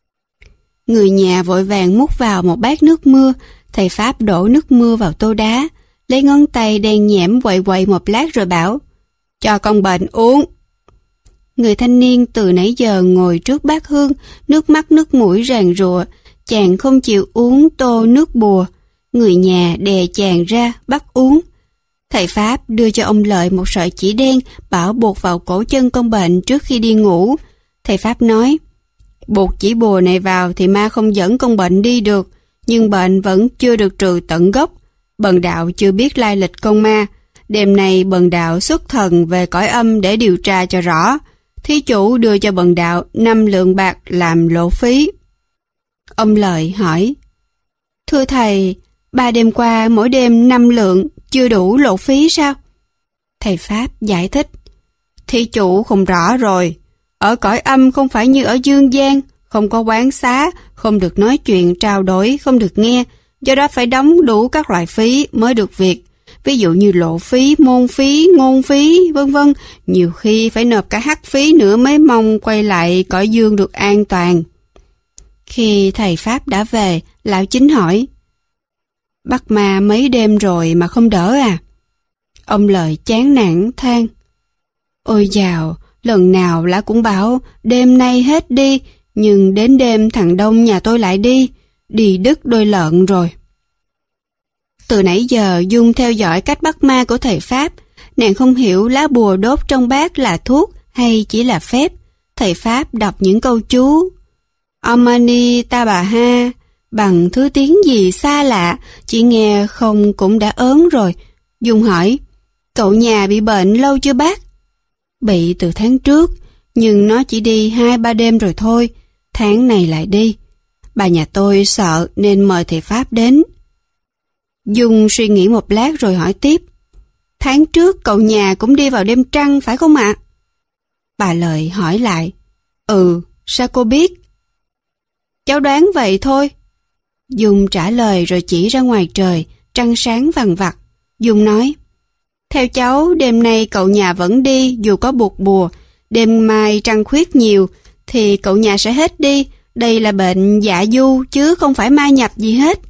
Người nhà vội vàng múc vào một bát nước mưa. Thầy Pháp đổ nước mưa vào tô đá, lấy ngón tay đen nhẽm quậy quậy một lát rồi bảo, cho con bệnh uống. Người thanh niên từ nãy giờ ngồi trước bát hương, nước mắt nước mũi ràn rụa, chàng không chịu uống tô nước bùa. Người nhà đè chàng ra bắt uống. Thầy Pháp đưa cho ông Lợi một sợi chỉ đen, bảo buộc vào cổ chân con bệnh trước khi đi ngủ. Thầy Pháp nói, buộc chỉ bùa này vào thì ma không dẫn con bệnh đi được, nhưng bệnh vẫn chưa được trừ tận gốc. Bần đạo chưa biết lai lịch con ma. Đêm nay bần đạo xuất thần về cõi âm để điều tra cho rõ. Thí chủ đưa cho bần đạo năm lượng bạc làm lộ phí. Ông Lợi hỏi, thưa thầy, ba đêm qua mỗi đêm năm lượng chưa đủ lộ phí sao? Thầy Pháp giải thích, thí chủ không rõ rồi. Ở cõi âm không phải như ở dương gian, không có quán xá, không được nói chuyện trao đổi, không được nghe, do đó phải đóng đủ các loại phí mới được việc. ví dụ như lộ phí, môn phí, ngôn phí, vân vân. Nhiều khi phải nộp cả hắc phí nữa mới mong quay lại cõi dương được an toàn. Khi thầy Pháp đã về, lão Chính hỏi: bắt ma mấy đêm rồi mà không đỡ à? Ông Lợi chán nản than: ôi dào, lần nào lão cũng bảo đêm nay hết đi, nhưng đến đêm thằng Đông nhà tôi lại đi, đi đứt đôi lợn rồi. Từ nãy giờ Dung theo dõi cách bắt ma của thầy Pháp. Nàng không hiểu lá bùa đốt trong bát là thuốc hay chỉ là phép. Thầy Pháp đọc những câu chú Om Mani Ta Bà Ha bằng thứ tiếng gì xa lạ, chỉ nghe không cũng đã ớn rồi. Dung hỏi: cậu nhà bị bệnh lâu chưa bác? Bị từ tháng trước, nhưng nó chỉ đi hai ba đêm rồi thôi. Tháng này lại đi. Bà nhà tôi sợ nên mời thầy Pháp đến. Dung suy nghĩ một lát rồi hỏi tiếp: tháng trước cậu nhà cũng đi vào đêm trăng phải không ạ? Bà Lợi hỏi lại: ừ, sao cô biết? Cháu đoán vậy thôi. Dung trả lời rồi chỉ ra ngoài trời, trăng sáng vằng vặc. Dung nói: theo cháu, đêm nay cậu nhà vẫn đi dù có buộc bùa. Đêm mai trăng khuyết nhiều thì cậu nhà sẽ hết đi. Đây là bệnh dạ du chứ không phải ma nhập gì hết.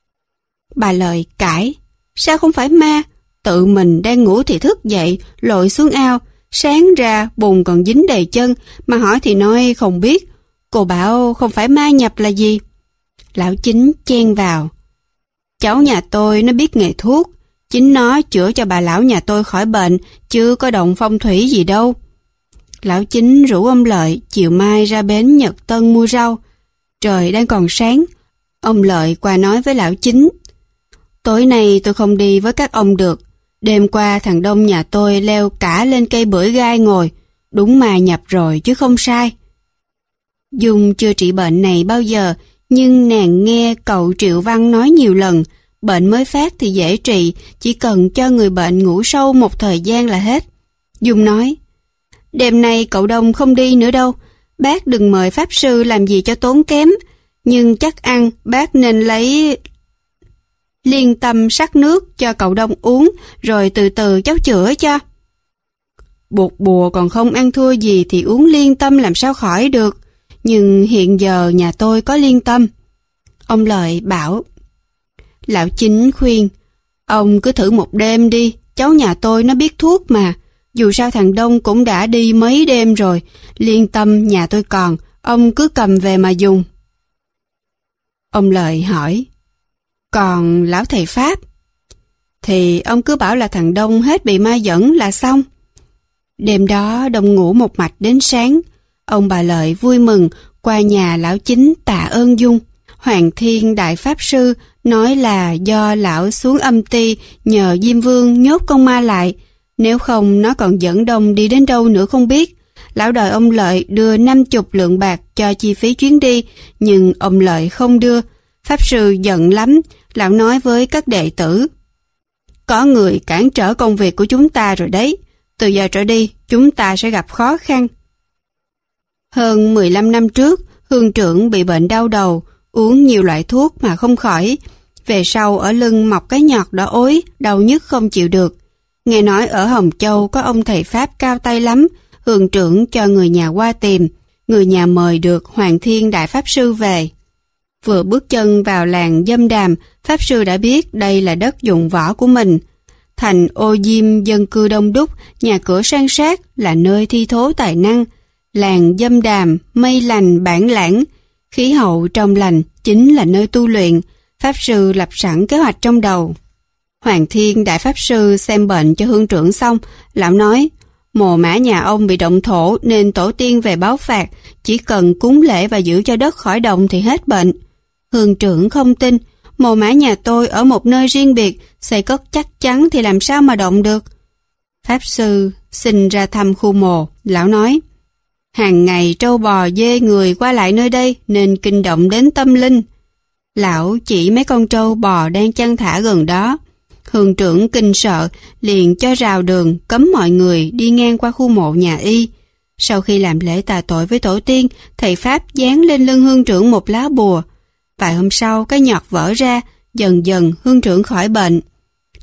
Bà Lợi cãi: sao không phải ma? Tự mình đang ngủ thì thức dậy, lội xuống ao, sáng ra bùn còn dính đầy chân, mà hỏi thì nói không biết. Cô bảo không phải ma nhập là gì? Lão Chính chen vào: cháu nhà tôi nó biết nghề thuốc, chính nó chữa cho bà lão nhà tôi khỏi bệnh, chứ có động phong thủy gì đâu. Lão Chính rủ ông Lợi chiều mai ra bến Nhật Tân mua rau. Trời đang còn sáng. Ông Lợi qua nói với lão Chính: tối nay tôi không đi với các ông được. Đêm qua thằng Đông nhà tôi leo cả lên cây bưởi gai ngồi. Đúng mà nhập rồi chứ không sai. Dung chưa trị bệnh này bao giờ, nhưng nàng nghe cậu Triệu Văn nói nhiều lần, bệnh mới phát thì dễ trị, chỉ cần cho người bệnh ngủ sâu một thời gian là hết. Dung nói: đêm nay cậu Đông không đi nữa đâu. Bác đừng mời pháp sư làm gì cho tốn kém, nhưng chắc ăn bác nên lấy liên tâm sắc nước cho cậu Đông uống, rồi từ từ cháu chữa cho. Buộc bùa còn không ăn thua gì thì uống liên tâm làm sao khỏi được. Nhưng hiện giờ nhà tôi có liên tâm. Ông Lợi bảo. Lão Chính khuyên: ông cứ thử một đêm đi, cháu nhà tôi nó biết thuốc mà. Dù sao thằng Đông cũng đã đi mấy đêm rồi, liên tâm nhà tôi còn, ông cứ cầm về mà dùng. Ông Lợi hỏi: còn lão thầy Pháp? Thì ông cứ bảo là thằng Đông hết bị ma dẫn là xong. Đêm đó Đông ngủ một mạch đến sáng. Ông bà Lợi vui mừng qua nhà lão Chính tạ ơn Dung. Hoàng Thiên Đại Pháp Sư nói là do lão xuống âm ti nhờ Diêm Vương nhốt con ma lại. Nếu không nó còn dẫn Đông đi đến đâu nữa không biết. Lão đòi ông Lợi đưa năm chục lượng bạc cho chi phí chuyến đi, nhưng ông Lợi không đưa. Pháp Sư giận lắm. Lão nói với các đệ tử: có người cản trở công việc của chúng ta rồi đấy. Từ giờ trở đi chúng ta sẽ gặp khó khăn. Hơn mười lăm năm trước, Hương trưởng bị bệnh đau đầu, uống nhiều loại thuốc mà không khỏi. Về sau ở lưng mọc cái nhọt đỏ ối, đau nhức không chịu được. Nghe nói ở Hồng Châu có ông thầy Pháp cao tay lắm. Hương trưởng cho người nhà qua tìm. Người nhà mời được Hoàng Thiên Đại Pháp Sư về. Vừa bước chân vào làng Dâm Đàm, Pháp Sư đã biết đây là đất dụng võ của mình. Thành ô diêm dân cư đông đúc, nhà cửa san sát là nơi thi thố tài năng. Làng Dâm Đàm, mây lành bản lãng, khí hậu trong lành chính là nơi tu luyện. Pháp Sư lập sẵn kế hoạch trong đầu. Hoàng Thiên Đại Pháp Sư xem bệnh cho Hương trưởng xong, lão nói: mồ mả nhà ông bị động thổ nên tổ tiên về báo phạt, chỉ cần cúng lễ và giữ cho đất khỏi động thì hết bệnh. Hương trưởng không tin. Mồ mả nhà tôi ở một nơi riêng biệt, xây cất chắc chắn thì làm sao mà động được. Pháp Sư xin ra thăm khu mồ. Lão nói: hàng ngày trâu bò dê người qua lại nơi đây nên kinh động đến tâm linh. Lão chỉ mấy con trâu bò đang chăn thả gần đó. Hương trưởng kinh sợ, liền cho rào đường, cấm mọi người đi ngang qua khu mộ nhà y. Sau khi làm lễ tạ tội với tổ tiên, thầy Pháp dán lên lưng Hương trưởng một lá bùa. Vài hôm sau, cái nhọt vỡ ra, dần dần Hương trưởng khỏi bệnh.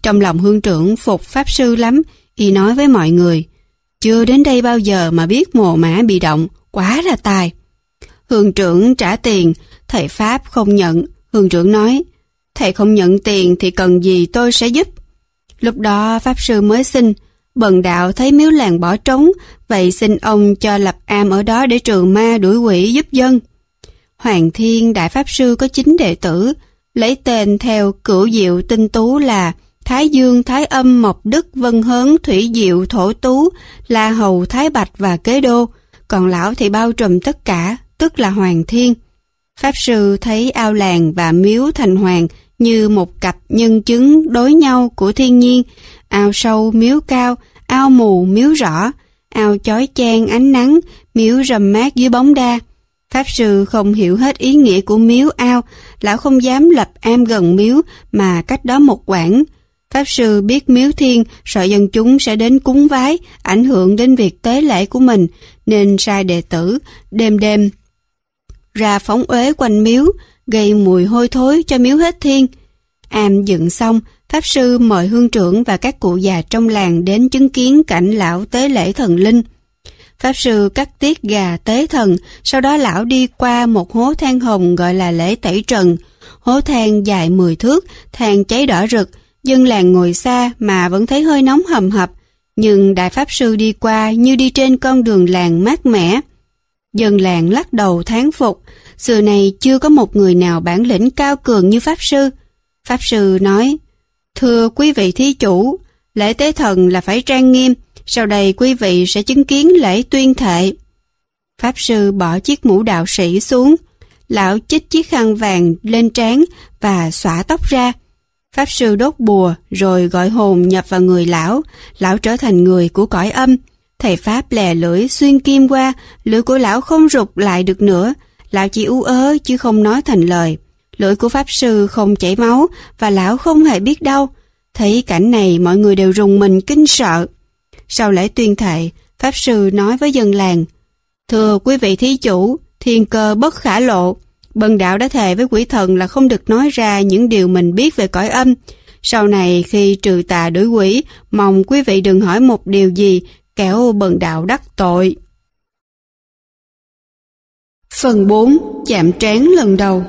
Trong lòng hương trưởng phục Pháp Sư lắm, y nói với mọi người, chưa đến đây bao giờ mà biết mồ mã bị động, quá là tài. Hương trưởng trả tiền, thầy Pháp không nhận. Hương trưởng nói, thầy không nhận tiền thì cần gì tôi sẽ giúp. Lúc đó Pháp Sư mới xin, bần đạo thấy miếu làng bỏ trống, vậy xin ông cho lập am ở đó để trừ ma đuổi quỷ giúp dân. Hoàng Thiên Đại Pháp Sư có chín đệ tử, lấy tên theo cửu diệu tinh tú là Thái Dương, Thái Âm, Mộc Đức, Vân Hớn, Thủy Diệu, Thổ Tú, La Hầu, Thái Bạch và Kế Đô. Còn lão thì bao trùm tất cả, tức là Hoàng Thiên. Pháp Sư thấy ao làng và miếu thành hoàng như một cặp nhân chứng đối nhau của thiên nhiên, ao sâu, miếu cao, ao mù, miếu rõ, ao chói chang ánh nắng, miếu râm mát dưới bóng đa. Pháp Sư không hiểu hết ý nghĩa của miếu ao, lão không dám lập am gần miếu mà cách đó một quãng. Pháp Sư biết miếu thiên sợ dân chúng sẽ đến cúng vái, ảnh hưởng đến việc tế lễ của mình, nên sai đệ tử đêm đêm ra phóng uế quanh miếu, gây mùi hôi thối cho miếu hết thiên. Am dựng xong, Pháp Sư mời hương trưởng và các cụ già trong làng đến chứng kiến cảnh lão tế lễ thần linh. Pháp Sư cắt tiết gà tế thần, sau đó lão đi qua một hố than hồng gọi là lễ tẩy trần. Hố than dài mười thước, than cháy đỏ rực, dân làng ngồi xa mà vẫn thấy hơi nóng hầm hập, nhưng Đại Pháp Sư đi qua như đi trên con đường làng mát mẻ. Dân làng lắc đầu thán phục, xưa này chưa có một người nào bản lĩnh cao cường như Pháp Sư. Pháp Sư nói, thưa quý vị thí chủ, lễ tế thần là phải trang nghiêm, sau đây quý vị sẽ chứng kiến lễ tuyên thệ. Pháp Sư bỏ chiếc mũ đạo sĩ xuống, lão chích chiếc khăn vàng lên trán và xõa tóc ra. Pháp Sư đốt bùa rồi gọi hồn nhập vào người lão, lão trở thành người của cõi âm. Thầy Pháp lè lưỡi xuyên kim qua, lưỡi của lão không rụt lại được nữa, lão chỉ ú ớ chứ không nói thành lời. Lưỡi của Pháp Sư không chảy máu và lão không hề biết đau. Thấy cảnh này mọi người đều rùng mình kinh sợ. Sau lễ tuyên thệ, Pháp Sư nói với dân làng, thưa quý vị thí chủ, thiên cơ bất khả lộ. Bần đạo đã thề với quỷ thần là không được nói ra những điều mình biết về cõi âm. Sau này khi trừ tà đuổi quỷ, mong quý vị đừng hỏi một điều gì, kẻo bần đạo đắc tội. Phần bốn. Chạm trán lần đầu.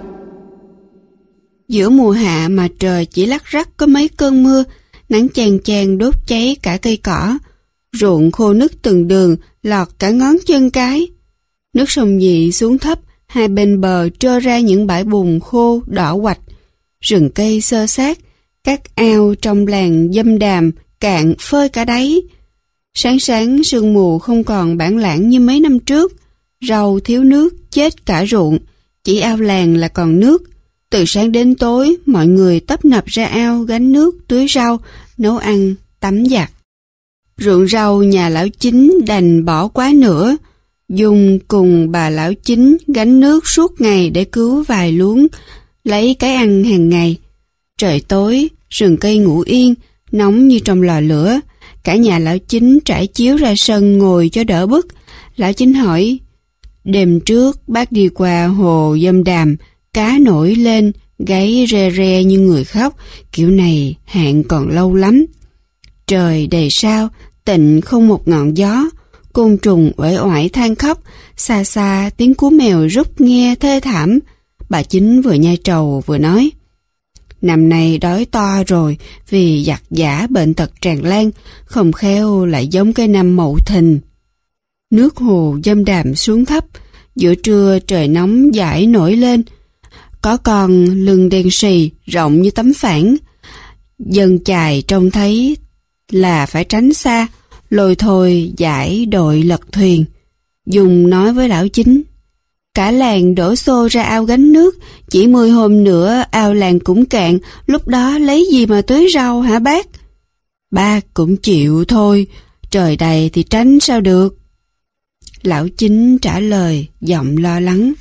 Giữa mùa hạ mà trời chỉ lắc rắc có mấy cơn mưa, nắng chang chang đốt cháy cả cây cỏ, ruộng khô nứt từng đường, lọt cả ngón chân cái. Nước sông Nhị xuống thấp, hai bên bờ trơ ra những bãi bùn khô đỏ quạch, rừng cây xơ xác, các ao trong làng Dâm Đàm cạn phơi cả đáy. Sáng sáng sương mù không còn bản lãng như mấy năm trước, rau thiếu nước chết cả ruộng, chỉ ao làng là còn nước. Từ sáng đến tối, mọi người tấp nập ra ao gánh nước, tưới rau, nấu ăn, tắm giặt. Ruộng rau nhà lão Chính đành bỏ quá nữa, Dung cùng bà lão Chính gánh nước suốt ngày để cứu vài luống, lấy cái ăn hàng ngày. Trời tối, rừng cây ngủ yên, nóng như trong lò lửa. Cả nhà lão Chính trải chiếu ra sân ngồi cho đỡ bức. Lão Chính hỏi, đêm trước bác đi qua hồ Dâm Đàm, cá nổi lên, gáy re re như người khóc, kiểu này hạn còn lâu lắm. Trời đầy sao, tịnh không một ngọn gió, côn trùng uể oải than khóc, xa xa tiếng cú mèo rúc nghe thê thảm. Bà Chính vừa nhai trầu vừa nói, năm nay đói to rồi vì giặc giả bệnh tật tràn lan, không khéo lại giống cái năm Mậu Thìn. Nước hồ Dâm Đàm xuống thấp, giữa trưa trời nóng dãi nổi lên, có con lưng đen xì rộng như tấm phản. Dân chài trông thấy là phải tránh xa, lôi thôi giải đội lật thuyền. Dung nói với lão Chính, cả làng đổ xô ra ao gánh nước, chỉ mười hôm nữa ao làng cũng cạn, lúc đó lấy gì mà tưới rau hả bác? Bác cũng chịu thôi, trời đầy thì tránh sao được. Lão Chính trả lời giọng lo lắng.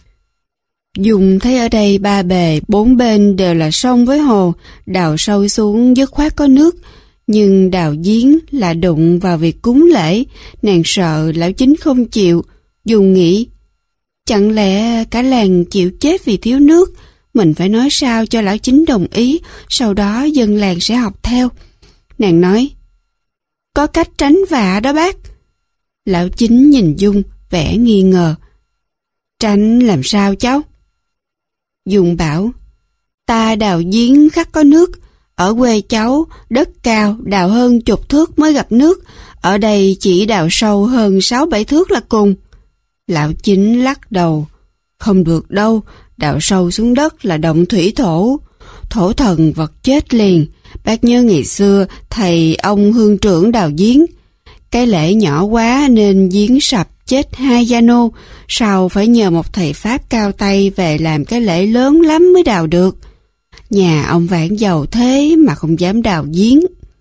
Dung thấy ở đây ba bề bốn bên đều là sông với hồ, đào sâu xuống dứt khoát có nước, nhưng đào giếng là đụng vào việc cúng lễ, nàng sợ lão Chính không chịu. Dung nghĩ, chẳng lẽ cả làng chịu chết vì thiếu nước, Mình phải nói sao cho lão Chính đồng ý, sau đó dân làng sẽ học theo. Nàng nói, có cách tránh vạ đó bác. Lão Chính nhìn Dung, vẻ nghi ngờ. Tránh làm sao cháu? Dung bảo, ta đào giếng khắc có nước. Ở quê cháu, đất cao, đào hơn chục thước mới gặp nước. Ở đây chỉ đào sâu hơn sáu bảy thước là cùng. Lão Chính lắc đầu. Không được đâu, đào sâu xuống đất là động thủy thổ. Thổ thần vật chết liền. Bác nhớ ngày xưa, thầy ông hương trưởng đào giếng. Cái lễ nhỏ quá nên giếng sập chết hai gia nô. Sau phải nhờ một thầy Pháp cao tay về làm cái lễ lớn lắm mới đào được. Nhà ông Vãn giàu thế mà không dám đào giếng.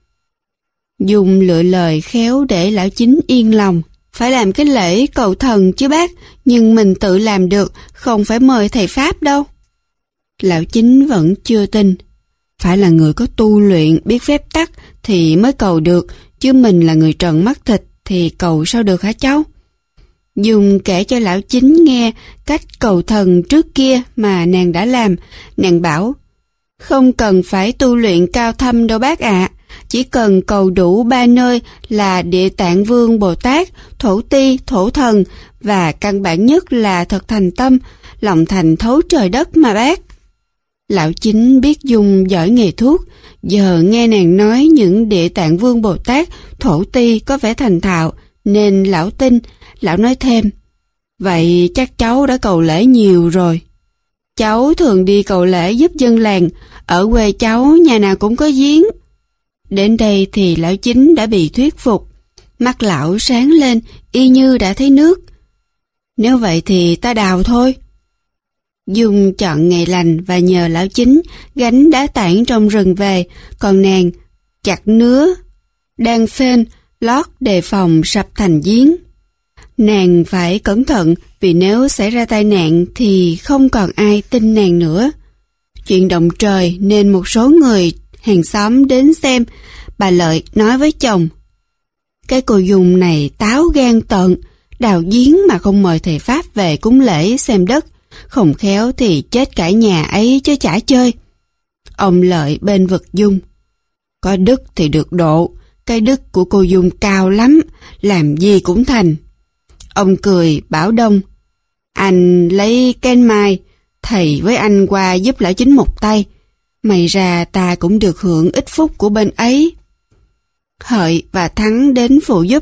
Dung lựa lời khéo để lão Chính yên lòng. Phải làm cái lễ cầu thần chứ bác, nhưng mình tự làm được, không phải mời thầy Pháp đâu. Lão Chính vẫn chưa tin. Phải là người có tu luyện, biết phép tắc thì mới cầu được, chứ mình là người trần mắt thịt thì cầu sao được hả cháu? Dung kể cho lão Chính nghe cách cầu thần trước kia mà nàng đã làm. Nàng bảo, không cần phải tu luyện cao thâm đâu bác ạ. À. Chỉ cần cầu đủ ba nơi là Địa Tạng Vương Bồ Tát, Thổ Ti, Thổ Thần và căn bản nhất là thật thành tâm, lòng thành thấu trời đất mà bác. Lão Chính biết Dung giỏi nghề thuốc, giờ nghe nàng nói những Địa Tạng Vương Bồ Tát, Thổ Ti có vẻ thành thạo, nên lão tin. Lão nói thêm, vậy chắc cháu đã cầu lễ nhiều rồi. Cháu thường đi cầu lễ giúp dân làng, ở quê cháu nhà nào cũng có giếng. Đến đây thì lão Chính đã bị thuyết phục. Mắt lão sáng lên, y như đã thấy nước. Nếu vậy thì ta đào thôi. Dung chọn ngày lành và nhờ lão Chính gánh đá tảng trong rừng về, còn nàng chặt nứa, đan phên, lót đề phòng sập thành giếng. Nàng phải cẩn thận vì nếu xảy ra tai nạn thì không còn ai tin nàng nữa. Chuyện động trời nên một số người hàng xóm đến xem. Bà Lợi nói với chồng, cái cô Dung này táo gan tợn, đào giếng mà không mời thầy Pháp về cúng lễ xem đất, không khéo thì chết cả nhà ấy chứ chả chơi. Ông Lợi bên vực Dung, có đức thì được độ, cái đức của cô Dung cao lắm, làm gì cũng thành. Ông cười bảo Đông, anh lấy cái mai, thầy với anh qua giúp lão Chính một tay, may ra ta cũng được hưởng ít phúc của bên ấy. Hợi và Thắng đến phụ giúp.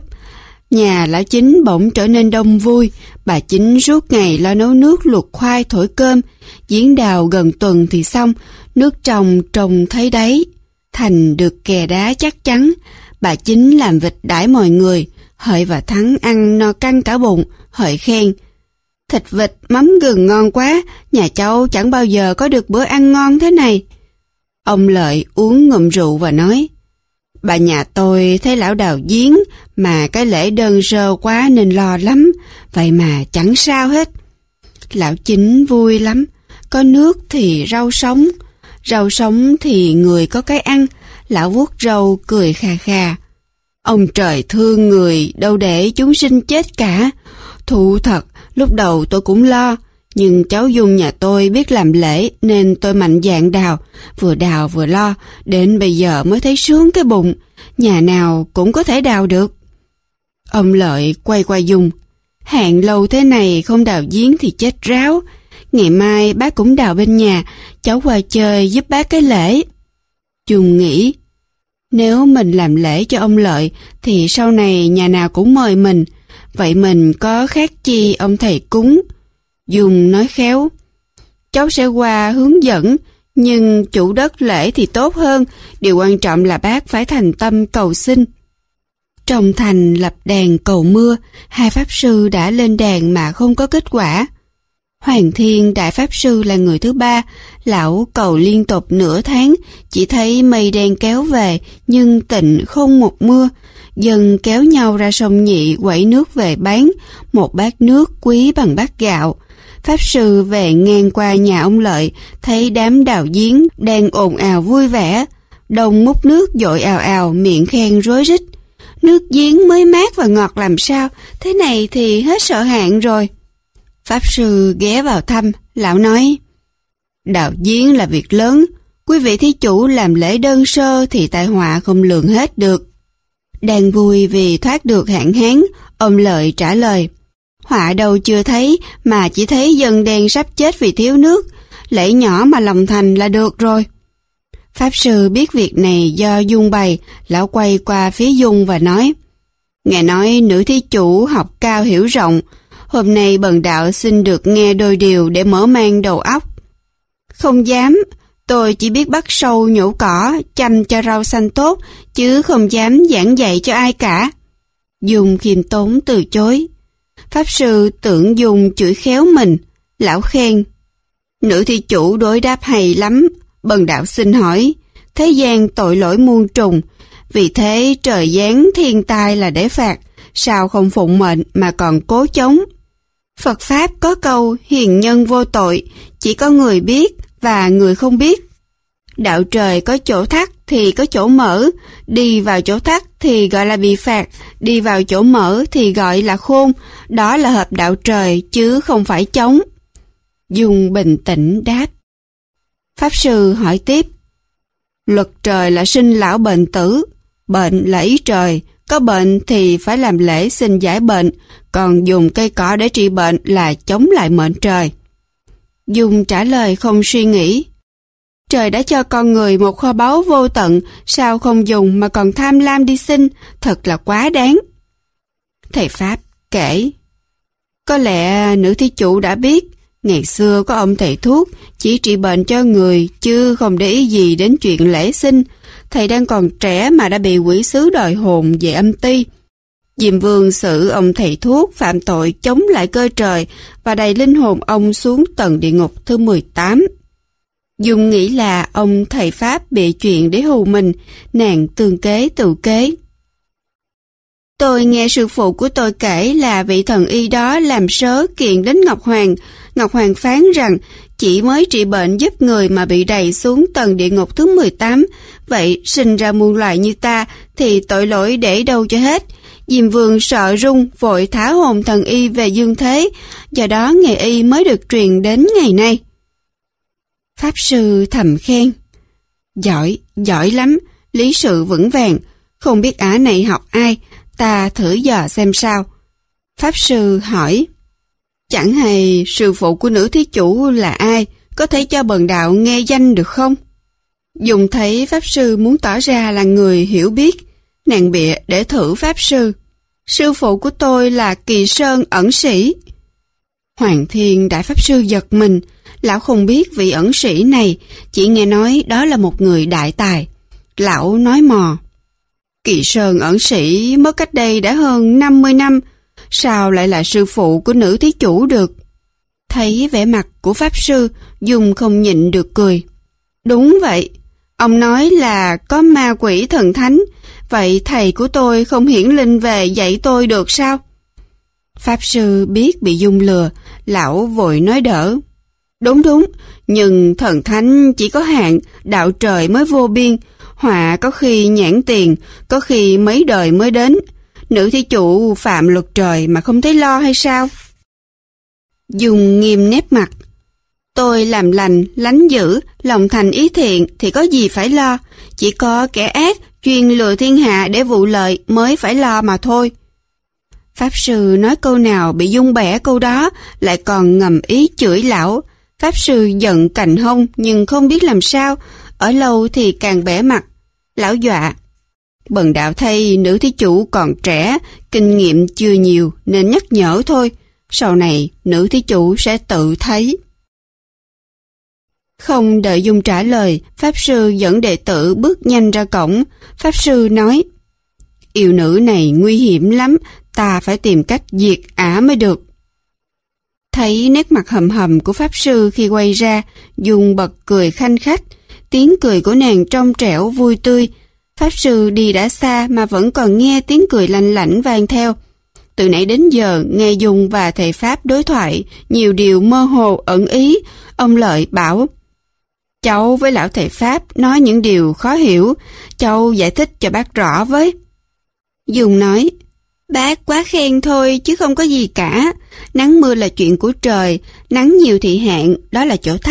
Nhà lão Chính bỗng trở nên đông vui. Bà Chính suốt ngày lo nấu nước luộc khoai thổi cơm. Giếng đào gần tuần thì xong. Nước trong trông thấy đấy. Thành được kè đá chắc chắn. Bà Chính làm vịt đãi mọi người. Hợi và Thắng ăn no căng cả bụng. Hợi khen, thịt vịt mắm gừng ngon quá, nhà cháu chẳng bao giờ có được bữa ăn ngon thế này. Ông Lợi uống ngụm rượu và nói, bà nhà tôi thấy lão đào giếng mà cái lễ đơn sơ quá nên lo lắm, vậy mà chẳng sao hết. Lão Chính vui lắm, có nước thì rau sống, rau sống thì người có cái ăn. Lão vuốt râu cười khà khà, ông trời thương người đâu để chúng sinh chết cả. Thú thật, lúc đầu tôi cũng lo, nhưng cháu Dung nhà tôi biết làm lễ nên tôi mạnh dạn đào, vừa đào vừa lo, đến bây giờ mới thấy sướng cái bụng, nhà nào cũng có thể đào được. Ông Lợi quay qua Dung, hạn lâu thế này không đào giếng thì chết ráo, ngày mai bác cũng đào bên nhà, cháu qua chơi giúp bác cái lễ. Dung nghĩ, nếu mình làm lễ cho ông Lợi thì sau này nhà nào cũng mời mình, vậy mình có khác chi ông thầy cúng. Dung nói khéo, cháu sẽ qua hướng dẫn, nhưng chủ đất lễ thì tốt hơn, điều quan trọng là bác phải thành tâm cầu xin. Trong thành lập đàn cầu mưa, hai pháp sư đã lên đàn mà không có kết quả. Hoàng Thiên Đại Pháp Sư là người thứ ba, lão cầu liên tục nửa tháng, chỉ thấy mây đen kéo về, nhưng tịnh không một mưa. Dân kéo nhau ra sông Nhị quẩy nước về bán, một bát nước quý bằng bát gạo. Pháp Sư về ngang qua nhà ông Lợi, thấy đám đào giếng đang ồn ào vui vẻ. Đồng múc nước dội ào ào, miệng khen rối rít. Nước giếng mới mát và ngọt làm sao, thế này thì hết sợ hạn rồi. Pháp Sư ghé vào thăm, lão nói, Đạo giếng là việc lớn, quý vị thí chủ làm lễ đơn sơ thì tai họa không lường hết được. Đang vui vì thoát được hạn hán, ông Lợi trả lời, họa đâu chưa thấy mà chỉ thấy dân đen sắp chết vì thiếu nước, lễ nhỏ mà lòng thành là được rồi. Pháp sư biết việc này do Dung bày, lão quay qua phía Dung và nói, nghe nói nữ thí chủ học cao hiểu rộng, hôm nay bần đạo xin được nghe đôi điều để mở mang đầu óc. Không dám, tôi chỉ biết bắt sâu nhổ cỏ, chăm cho rau xanh tốt, chứ không dám giảng dạy cho ai cả. Dung khiêm tốn từ chối. Pháp sư tưởng Dung chửi khéo mình, lão khen, nữ thi chủ đối đáp hay lắm, bần đạo xin hỏi, thế gian tội lỗi muôn trùng, vì thế trời giáng thiên tai là để phạt, sao không phụng mệnh mà còn cố chống. Phật Pháp có câu hiền nhân vô tội, chỉ có người biết và người không biết. Đạo trời có chỗ thắt thì có chỗ mở, đi vào chỗ thắt thì gọi là bị phạt, đi vào chỗ mở thì gọi là khôn, đó là hợp đạo trời chứ không phải chống. Dung bình tĩnh đáp. Pháp sư hỏi tiếp, luật trời là sinh lão bệnh tử, bệnh là ý trời, có bệnh thì phải làm lễ xin giải bệnh, còn dùng cây cỏ để trị bệnh là chống lại mệnh trời. Dung trả lời không suy nghĩ, trời đã cho con người một kho báu vô tận, sao không dùng mà còn tham lam đi xin, thật là quá đáng. Thầy Pháp kể, có lẽ nữ thí chủ đã biết, ngày xưa có ông thầy thuốc chỉ trị bệnh cho người chứ không để ý gì đến chuyện lễ sinh. Thầy đang còn trẻ mà đã bị quỷ sứ đòi hồn về âm ty. Diêm Vương xử ông thầy thuốc phạm tội chống lại cơ trời và đày linh hồn ông xuống tầng địa ngục thứ mười tám. Dung nghĩ là ông thầy Pháp bị chuyện để hù mình, nàng tương kế tự kế. Tôi nghe sư phụ của tôi kể là vị thần y đó làm sớ kiện đến Ngọc Hoàng. Ngọc Hoàng phán rằng chỉ mới trị bệnh giúp người mà bị đày xuống tầng địa ngục thứ mười tám. Vậy sinh ra muôn loài như ta thì tội lỗi để đâu cho hết. Diêm Vương sợ run vội thả hồn thần y về dương thế, do đó nghề y mới được truyền đến ngày nay. Pháp sư thầm khen, giỏi, giỏi lắm, lý sự vững vàng, không biết ả này học ai, ta thử dò xem sao. Pháp sư hỏi, chẳng hay sư phụ của nữ thí chủ là ai, có thể cho bần đạo nghe danh được không? Dùng thấy Pháp sư muốn tỏ ra là người hiểu biết, nàng bịa để thử Pháp sư. Sư phụ của tôi là Kỳ Sơn ẩn sĩ. Hoàng Thiên Đại Pháp sư giật mình, lão không biết vị ẩn sĩ này, chỉ nghe nói đó là một người đại tài. Lão nói mò, Kỳ Sơn ẩn sĩ mất cách đây đã hơn năm mươi năm, sao lại là sư phụ của nữ thí chủ được? Thấy vẻ mặt của Pháp sư, Dung không nhịn được cười. Đúng vậy, ông nói là có ma quỷ thần thánh, vậy thầy của tôi không hiển linh về dạy tôi được sao? Pháp sư biết bị Dung lừa, lão vội nói đỡ. Đúng đúng, nhưng thần thánh chỉ có hạn, đạo trời mới vô biên, họa có khi nhãn tiền, có khi mấy đời mới đến. Nữ thí chủ phạm luật trời mà không thấy lo hay sao? Dung nghiêm nét mặt. Tôi làm lành, lánh dữ, lòng thành ý thiện thì có gì phải lo, chỉ có kẻ ác chuyên lừa thiên hạ để vụ lợi mới phải lo mà thôi. Pháp sư nói câu nào bị Dung bẻ câu đó, lại còn ngầm ý chửi lão. Pháp sư giận cành hông nhưng không biết làm sao, ở lâu thì càng bẻ mặt. Lão dọa, bần đạo thay nữ thí chủ còn trẻ, kinh nghiệm chưa nhiều nên nhắc nhở thôi, sau này nữ thí chủ sẽ tự thấy. Không đợi Dung trả lời, Pháp sư dẫn đệ tử bước nhanh ra cổng. Pháp sư nói, yêu nữ này nguy hiểm lắm, ta phải tìm cách diệt ả mới được. Thấy nét mặt hầm hầm của Pháp sư khi quay ra, Dung bật cười khanh khách, tiếng cười của nàng trong trẻo vui tươi. Pháp sư đi đã xa mà vẫn còn nghe tiếng cười lanh lảnh vang theo. Từ nãy đến giờ nghe Dung và thầy Pháp đối thoại, nhiều điều mơ hồ ẩn ý. Ông Lợi bảo, cháu với lão thầy Pháp nói những điều khó hiểu, cháu giải thích cho bác rõ với. Dung nói, bác quá khen thôi chứ không có gì cả. Nắng mưa là chuyện của trời, nắng nhiều thì hạn, đó là chỗ thắt.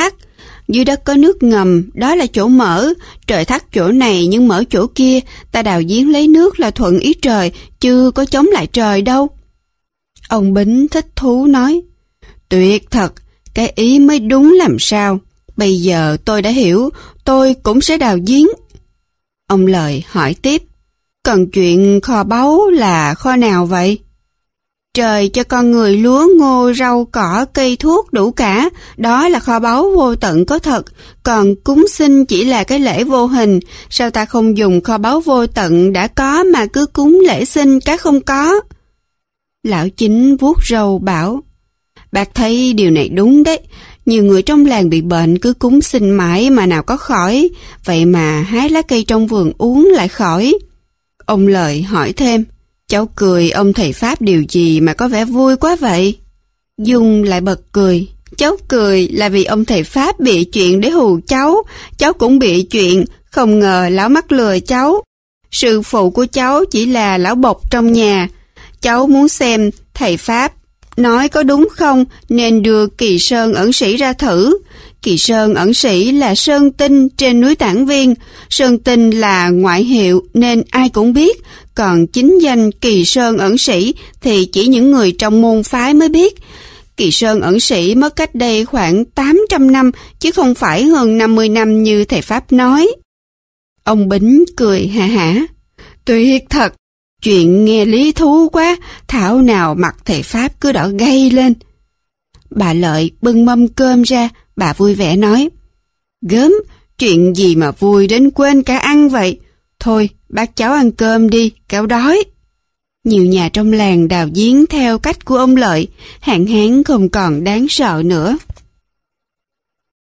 Dưới đất có nước ngầm, đó là chỗ mở. Trời thắt chỗ này nhưng mở chỗ kia. Ta đào giếng lấy nước là thuận ý trời, chứ có chống lại trời đâu. Ông Bính thích thú nói, tuyệt thật, cái ý mới đúng làm sao. Bây giờ tôi đã hiểu, tôi cũng sẽ đào giếng. Ông Lợi hỏi tiếp, còn chuyện kho báu là kho nào vậy? Trời cho con người lúa, ngô, rau, cỏ, cây thuốc đủ cả, đó là kho báu vô tận có thật, còn cúng sinh chỉ là cái lễ vô hình, sao ta không dùng kho báu vô tận đã có mà cứ cúng lễ sinh cái không có? Lão Chính vuốt râu bảo, bác thấy điều này đúng đấy, nhiều người trong làng bị bệnh cứ cúng sinh mãi mà nào có khỏi, vậy mà hái lá cây trong vườn uống lại khỏi. Ông Lợi hỏi thêm, cháu cười ông thầy Pháp điều gì mà có vẻ vui quá vậy? Dung lại bật cười, cháu cười là vì ông thầy Pháp bị chuyện để hù cháu, cháu cũng bị chuyện, không ngờ lão mắc lừa cháu. Sư phụ của cháu chỉ là lão bộc trong nhà, cháu muốn xem thầy Pháp nói có đúng không nên đưa Kỳ Sơn ẩn sĩ ra thử. Kỳ Sơn ẩn sĩ là sơn tinh trên núi Tản Viên. Sơn tinh là ngoại hiệu nên ai cũng biết, còn chính danh Kỳ Sơn ẩn sĩ thì chỉ những người trong môn phái mới biết. Kỳ Sơn ẩn sĩ mất cách đây khoảng tám trăm năm chứ không phải hơn năm mươi năm như thầy Pháp nói. Ông Bính cười ha hả, tuyệt thật, chuyện nghe lý thú quá, thảo nào mặt thầy Pháp cứ đỏ gay lên. Bà Lợi bưng mâm cơm ra, bà vui vẻ nói, gớm, chuyện gì mà vui đến quên cả ăn vậy. Thôi, bác cháu ăn cơm đi, kéo đói. Nhiều nhà trong làng đào giếng theo cách của ông Lợi, hạn hán không còn đáng sợ nữa.